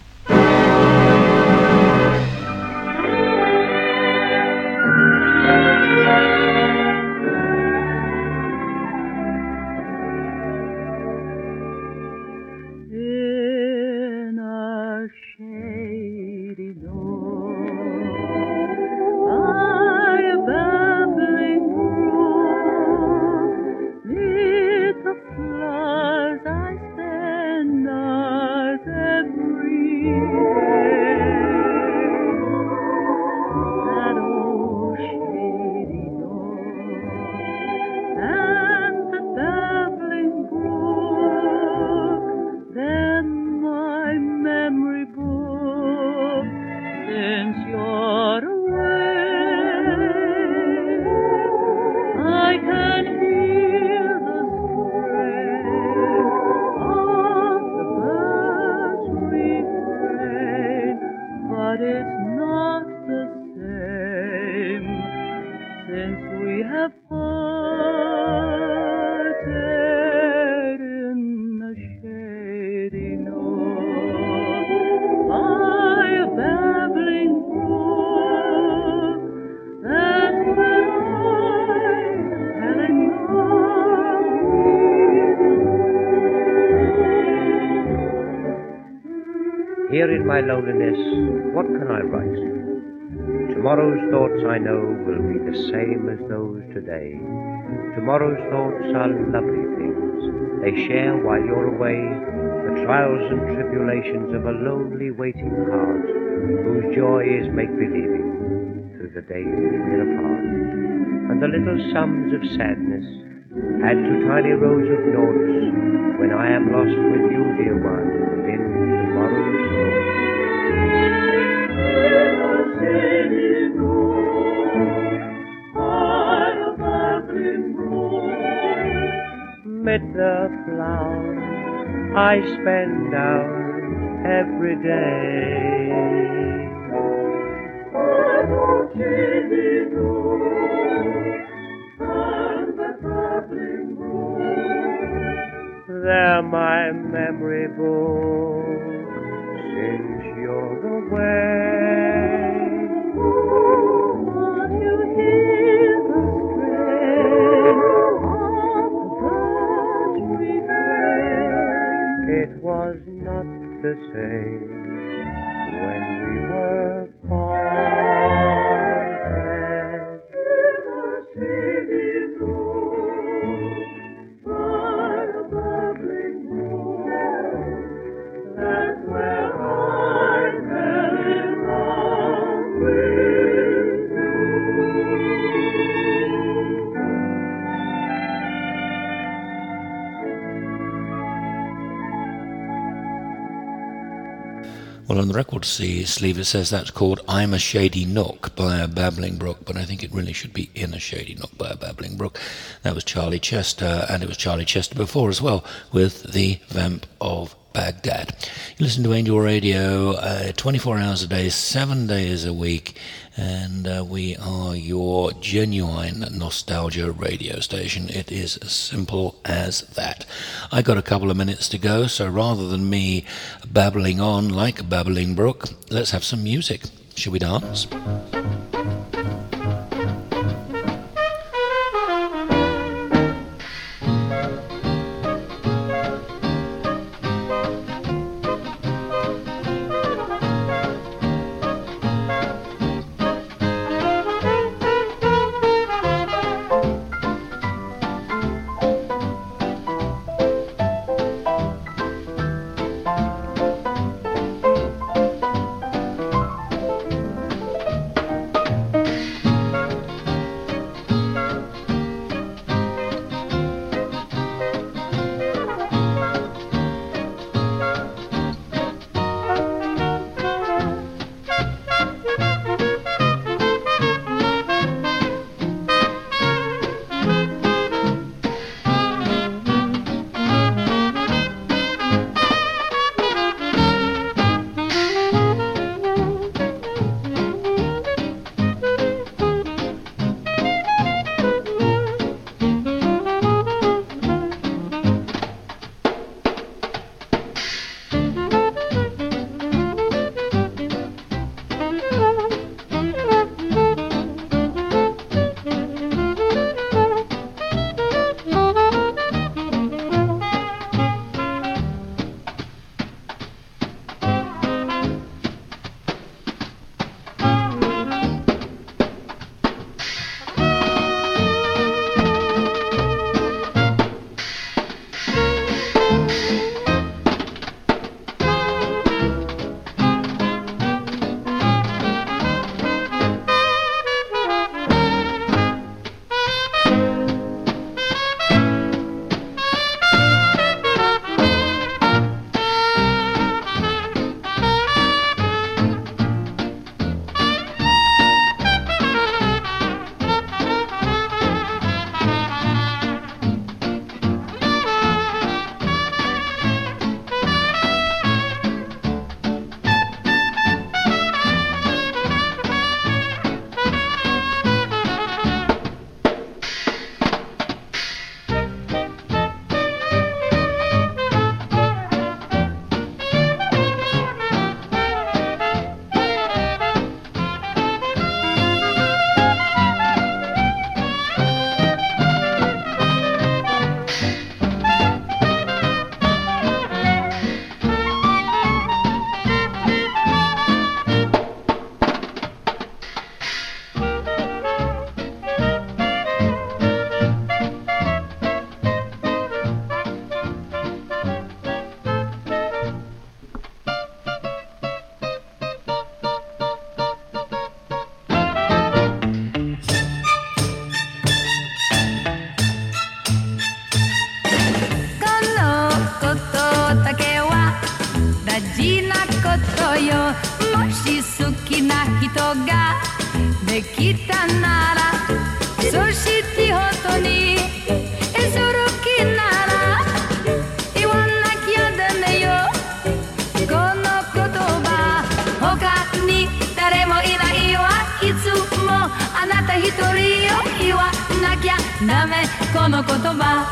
In a shady door, by a babbling brook, neath the flowers I spend ours every day. That old shady door and the babbling brook, then my memory book, since you're away, I can hear the strain of the birds' refrain, but it's not the same since we have parted in the shady nook by a babbling brook. That's when I'm telling Here in my loneliness, what can I write? Tomorrow's thoughts I know will be the same as those today. Tomorrow's thoughts are lovely things. They share while you're away the trials and tribulations of a lonely waiting heart whose joy is make-believing through the days we're apart. And the little sums of sadness add to tiny rows of noughts when I am lost with you, dear one, in tomorrow's amid the flowers I spend out every day. They're my memory book since you're away. Oh, you hear the strain of the refrain. It was not the same when we were parted. The city road, by the bubbling brook, that's where I fell in love with you. Well, on the record sleeve it says that's called I'm a Shady Nook by a Babbling Brook, but I think it really should be In a Shady Nook by a Babbling Brook. That was Charlie Chester, and it was Charlie Chester before as well with The Vamp of Baghdad. You listen to Angel Radio uh, twenty-four hours a day, seven days a week, and uh, we are your genuine nostalgia radio station. It is as simple as that. I got a couple of minutes to go, so rather than me babbling on like a babbling brook, let's have some music. Shall we dance? の言葉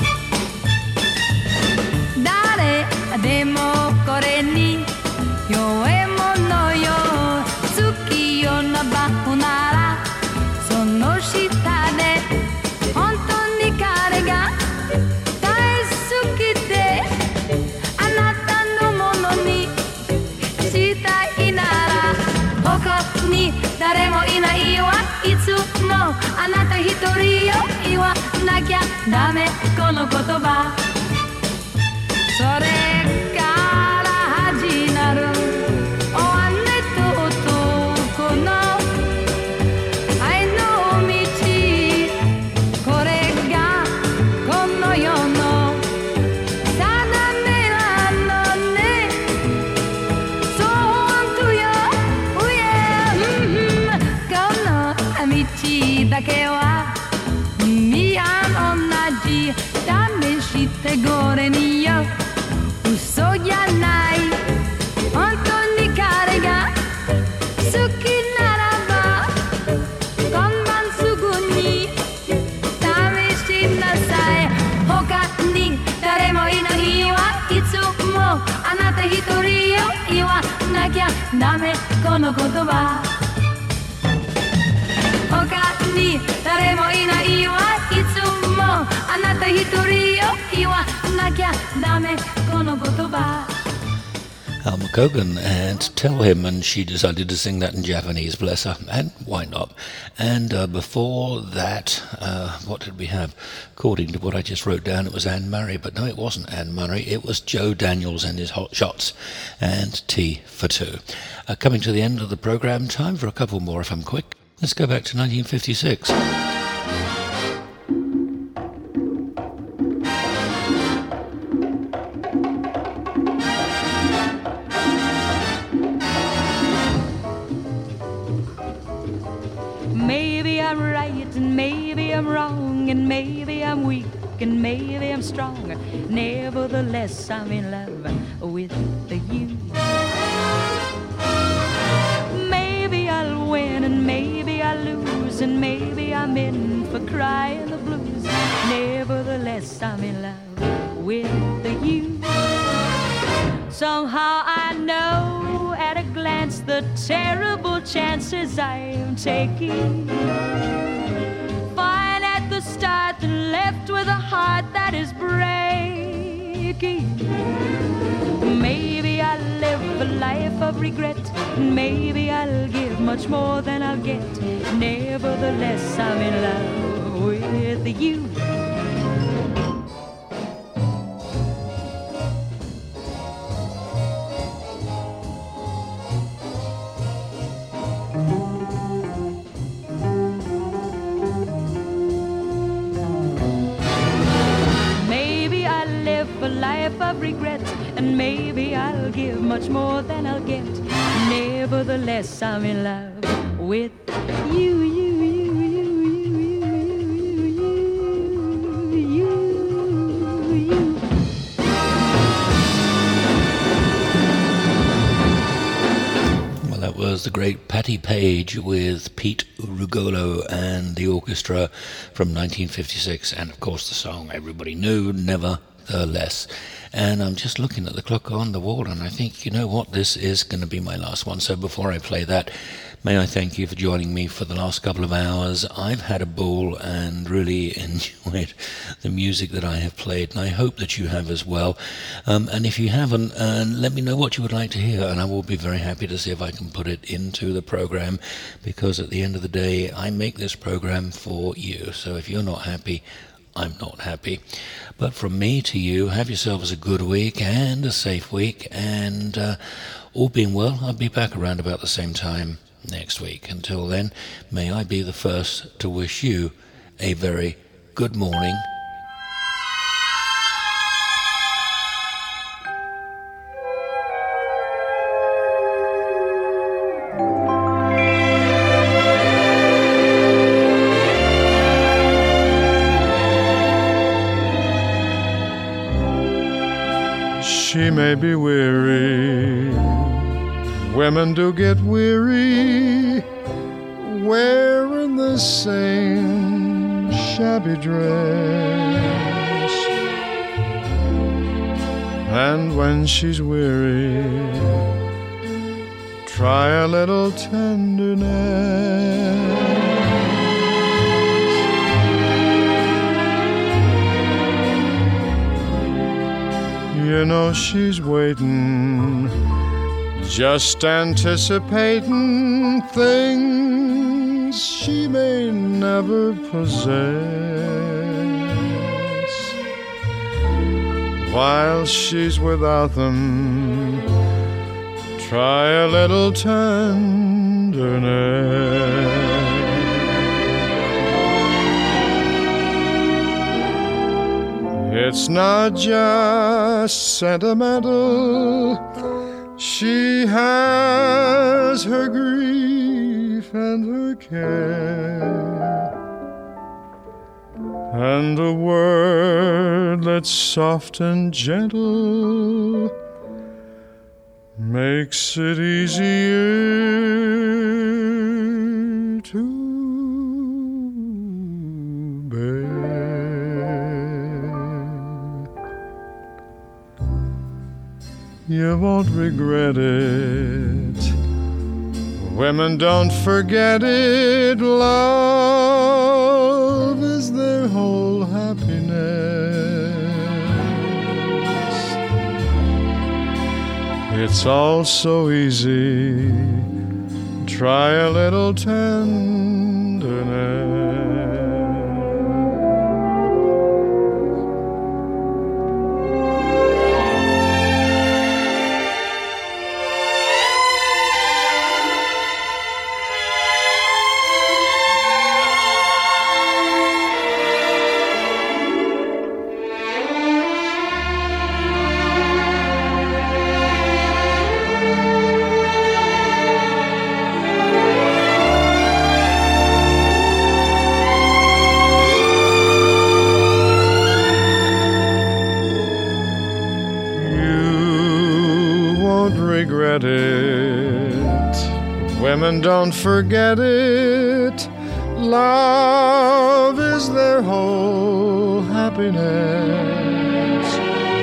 誰でもこれに弱えものよ好きよなバホならその下で本当に彼が大好きであなたのものにしたいなら他に誰もいないわいつもあなた一人よ言わなきゃダメこの言葉それから始まるお姉と男の愛の道これがこの世の定めなのねそう本当よこの道だけはみんな同じ試してごれによ嘘じゃない本当に彼が好きならば今晩すぐに試しなさい他に誰もいないわいつもあなた一人よ言わなきゃダメこの言葉他に誰もいないわいつもあなた一人よ言わなきゃダメこの言葉 Alma Cogan and Tell Him, and she decided to sing that in Japanese, bless her, and why not? And uh, before that, uh, what did we have? According to what I just wrote down, it was Anne Murray, but no, it wasn't Anne Murray, it was Joe Daniels and his Hot Shots, and Tea for Two. Uh, coming to the end of the programme, time for a couple more if I'm quick. Let's go back to nineteen fifty-six. Maybe I'm right and maybe I'm wrong and maybe I'm weak and maybe I'm strong. Nevertheless, I'm in love with you. Maybe I'll win and maybe I'll lose and maybe I'm in for crying the blues. Nevertheless, I'm in love with you. Somehow I know at a glance the terrible chances I am taking. Fine at the start and left with a heart that is breaking. Maybe I'll live a life of regret. Maybe I'll give much more than I'll get. Nevertheless, I'm in love with you. Life of regret, and maybe I'll give much more than I'll get. Nevertheless, I'm in love with you, you, you, you, you, you, you, you. Well, that was the great Patti Page with Pete Rugolo and the orchestra from nineteen fifty-six, and of course the song everybody knew, Never the Less. And I'm just looking at the clock on the wall and I think, you know what, this is going to be my last one. So before I play that, may I thank you for joining me for the last couple of hours. I've had a ball and really enjoyed the music that I have played, and I hope that you have as well. Um, and if you haven't, uh, let me know what you would like to hear, and I will be very happy to see if I can put it into the program, because at the end of the day, I make this program for you. So if you're not happy, I'm not happy. But from me to you, have yourselves a good week and a safe week, and uh, all being well, I'll be back around about the same time next week. Until then, may I be the first to wish you a very good morning. She may be weary, women do get weary, wearing the same shabby dress. And when she's weary, try a little tenderness. You know she's waiting, just anticipating things she may never possess. While she's without them, try a little tenderness. It's not just sentimental. She has her grief and her care, and a word that's soft and gentle makes it easier to bear. You won't regret it. Women don't forget it. Love is their whole happiness. It's all so easy. Try a little tenderness. Regret it. Women don't forget it. Love is their whole happiness.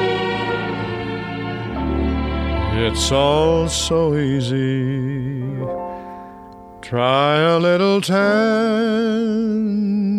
It's all so easy. Try a little tenderness.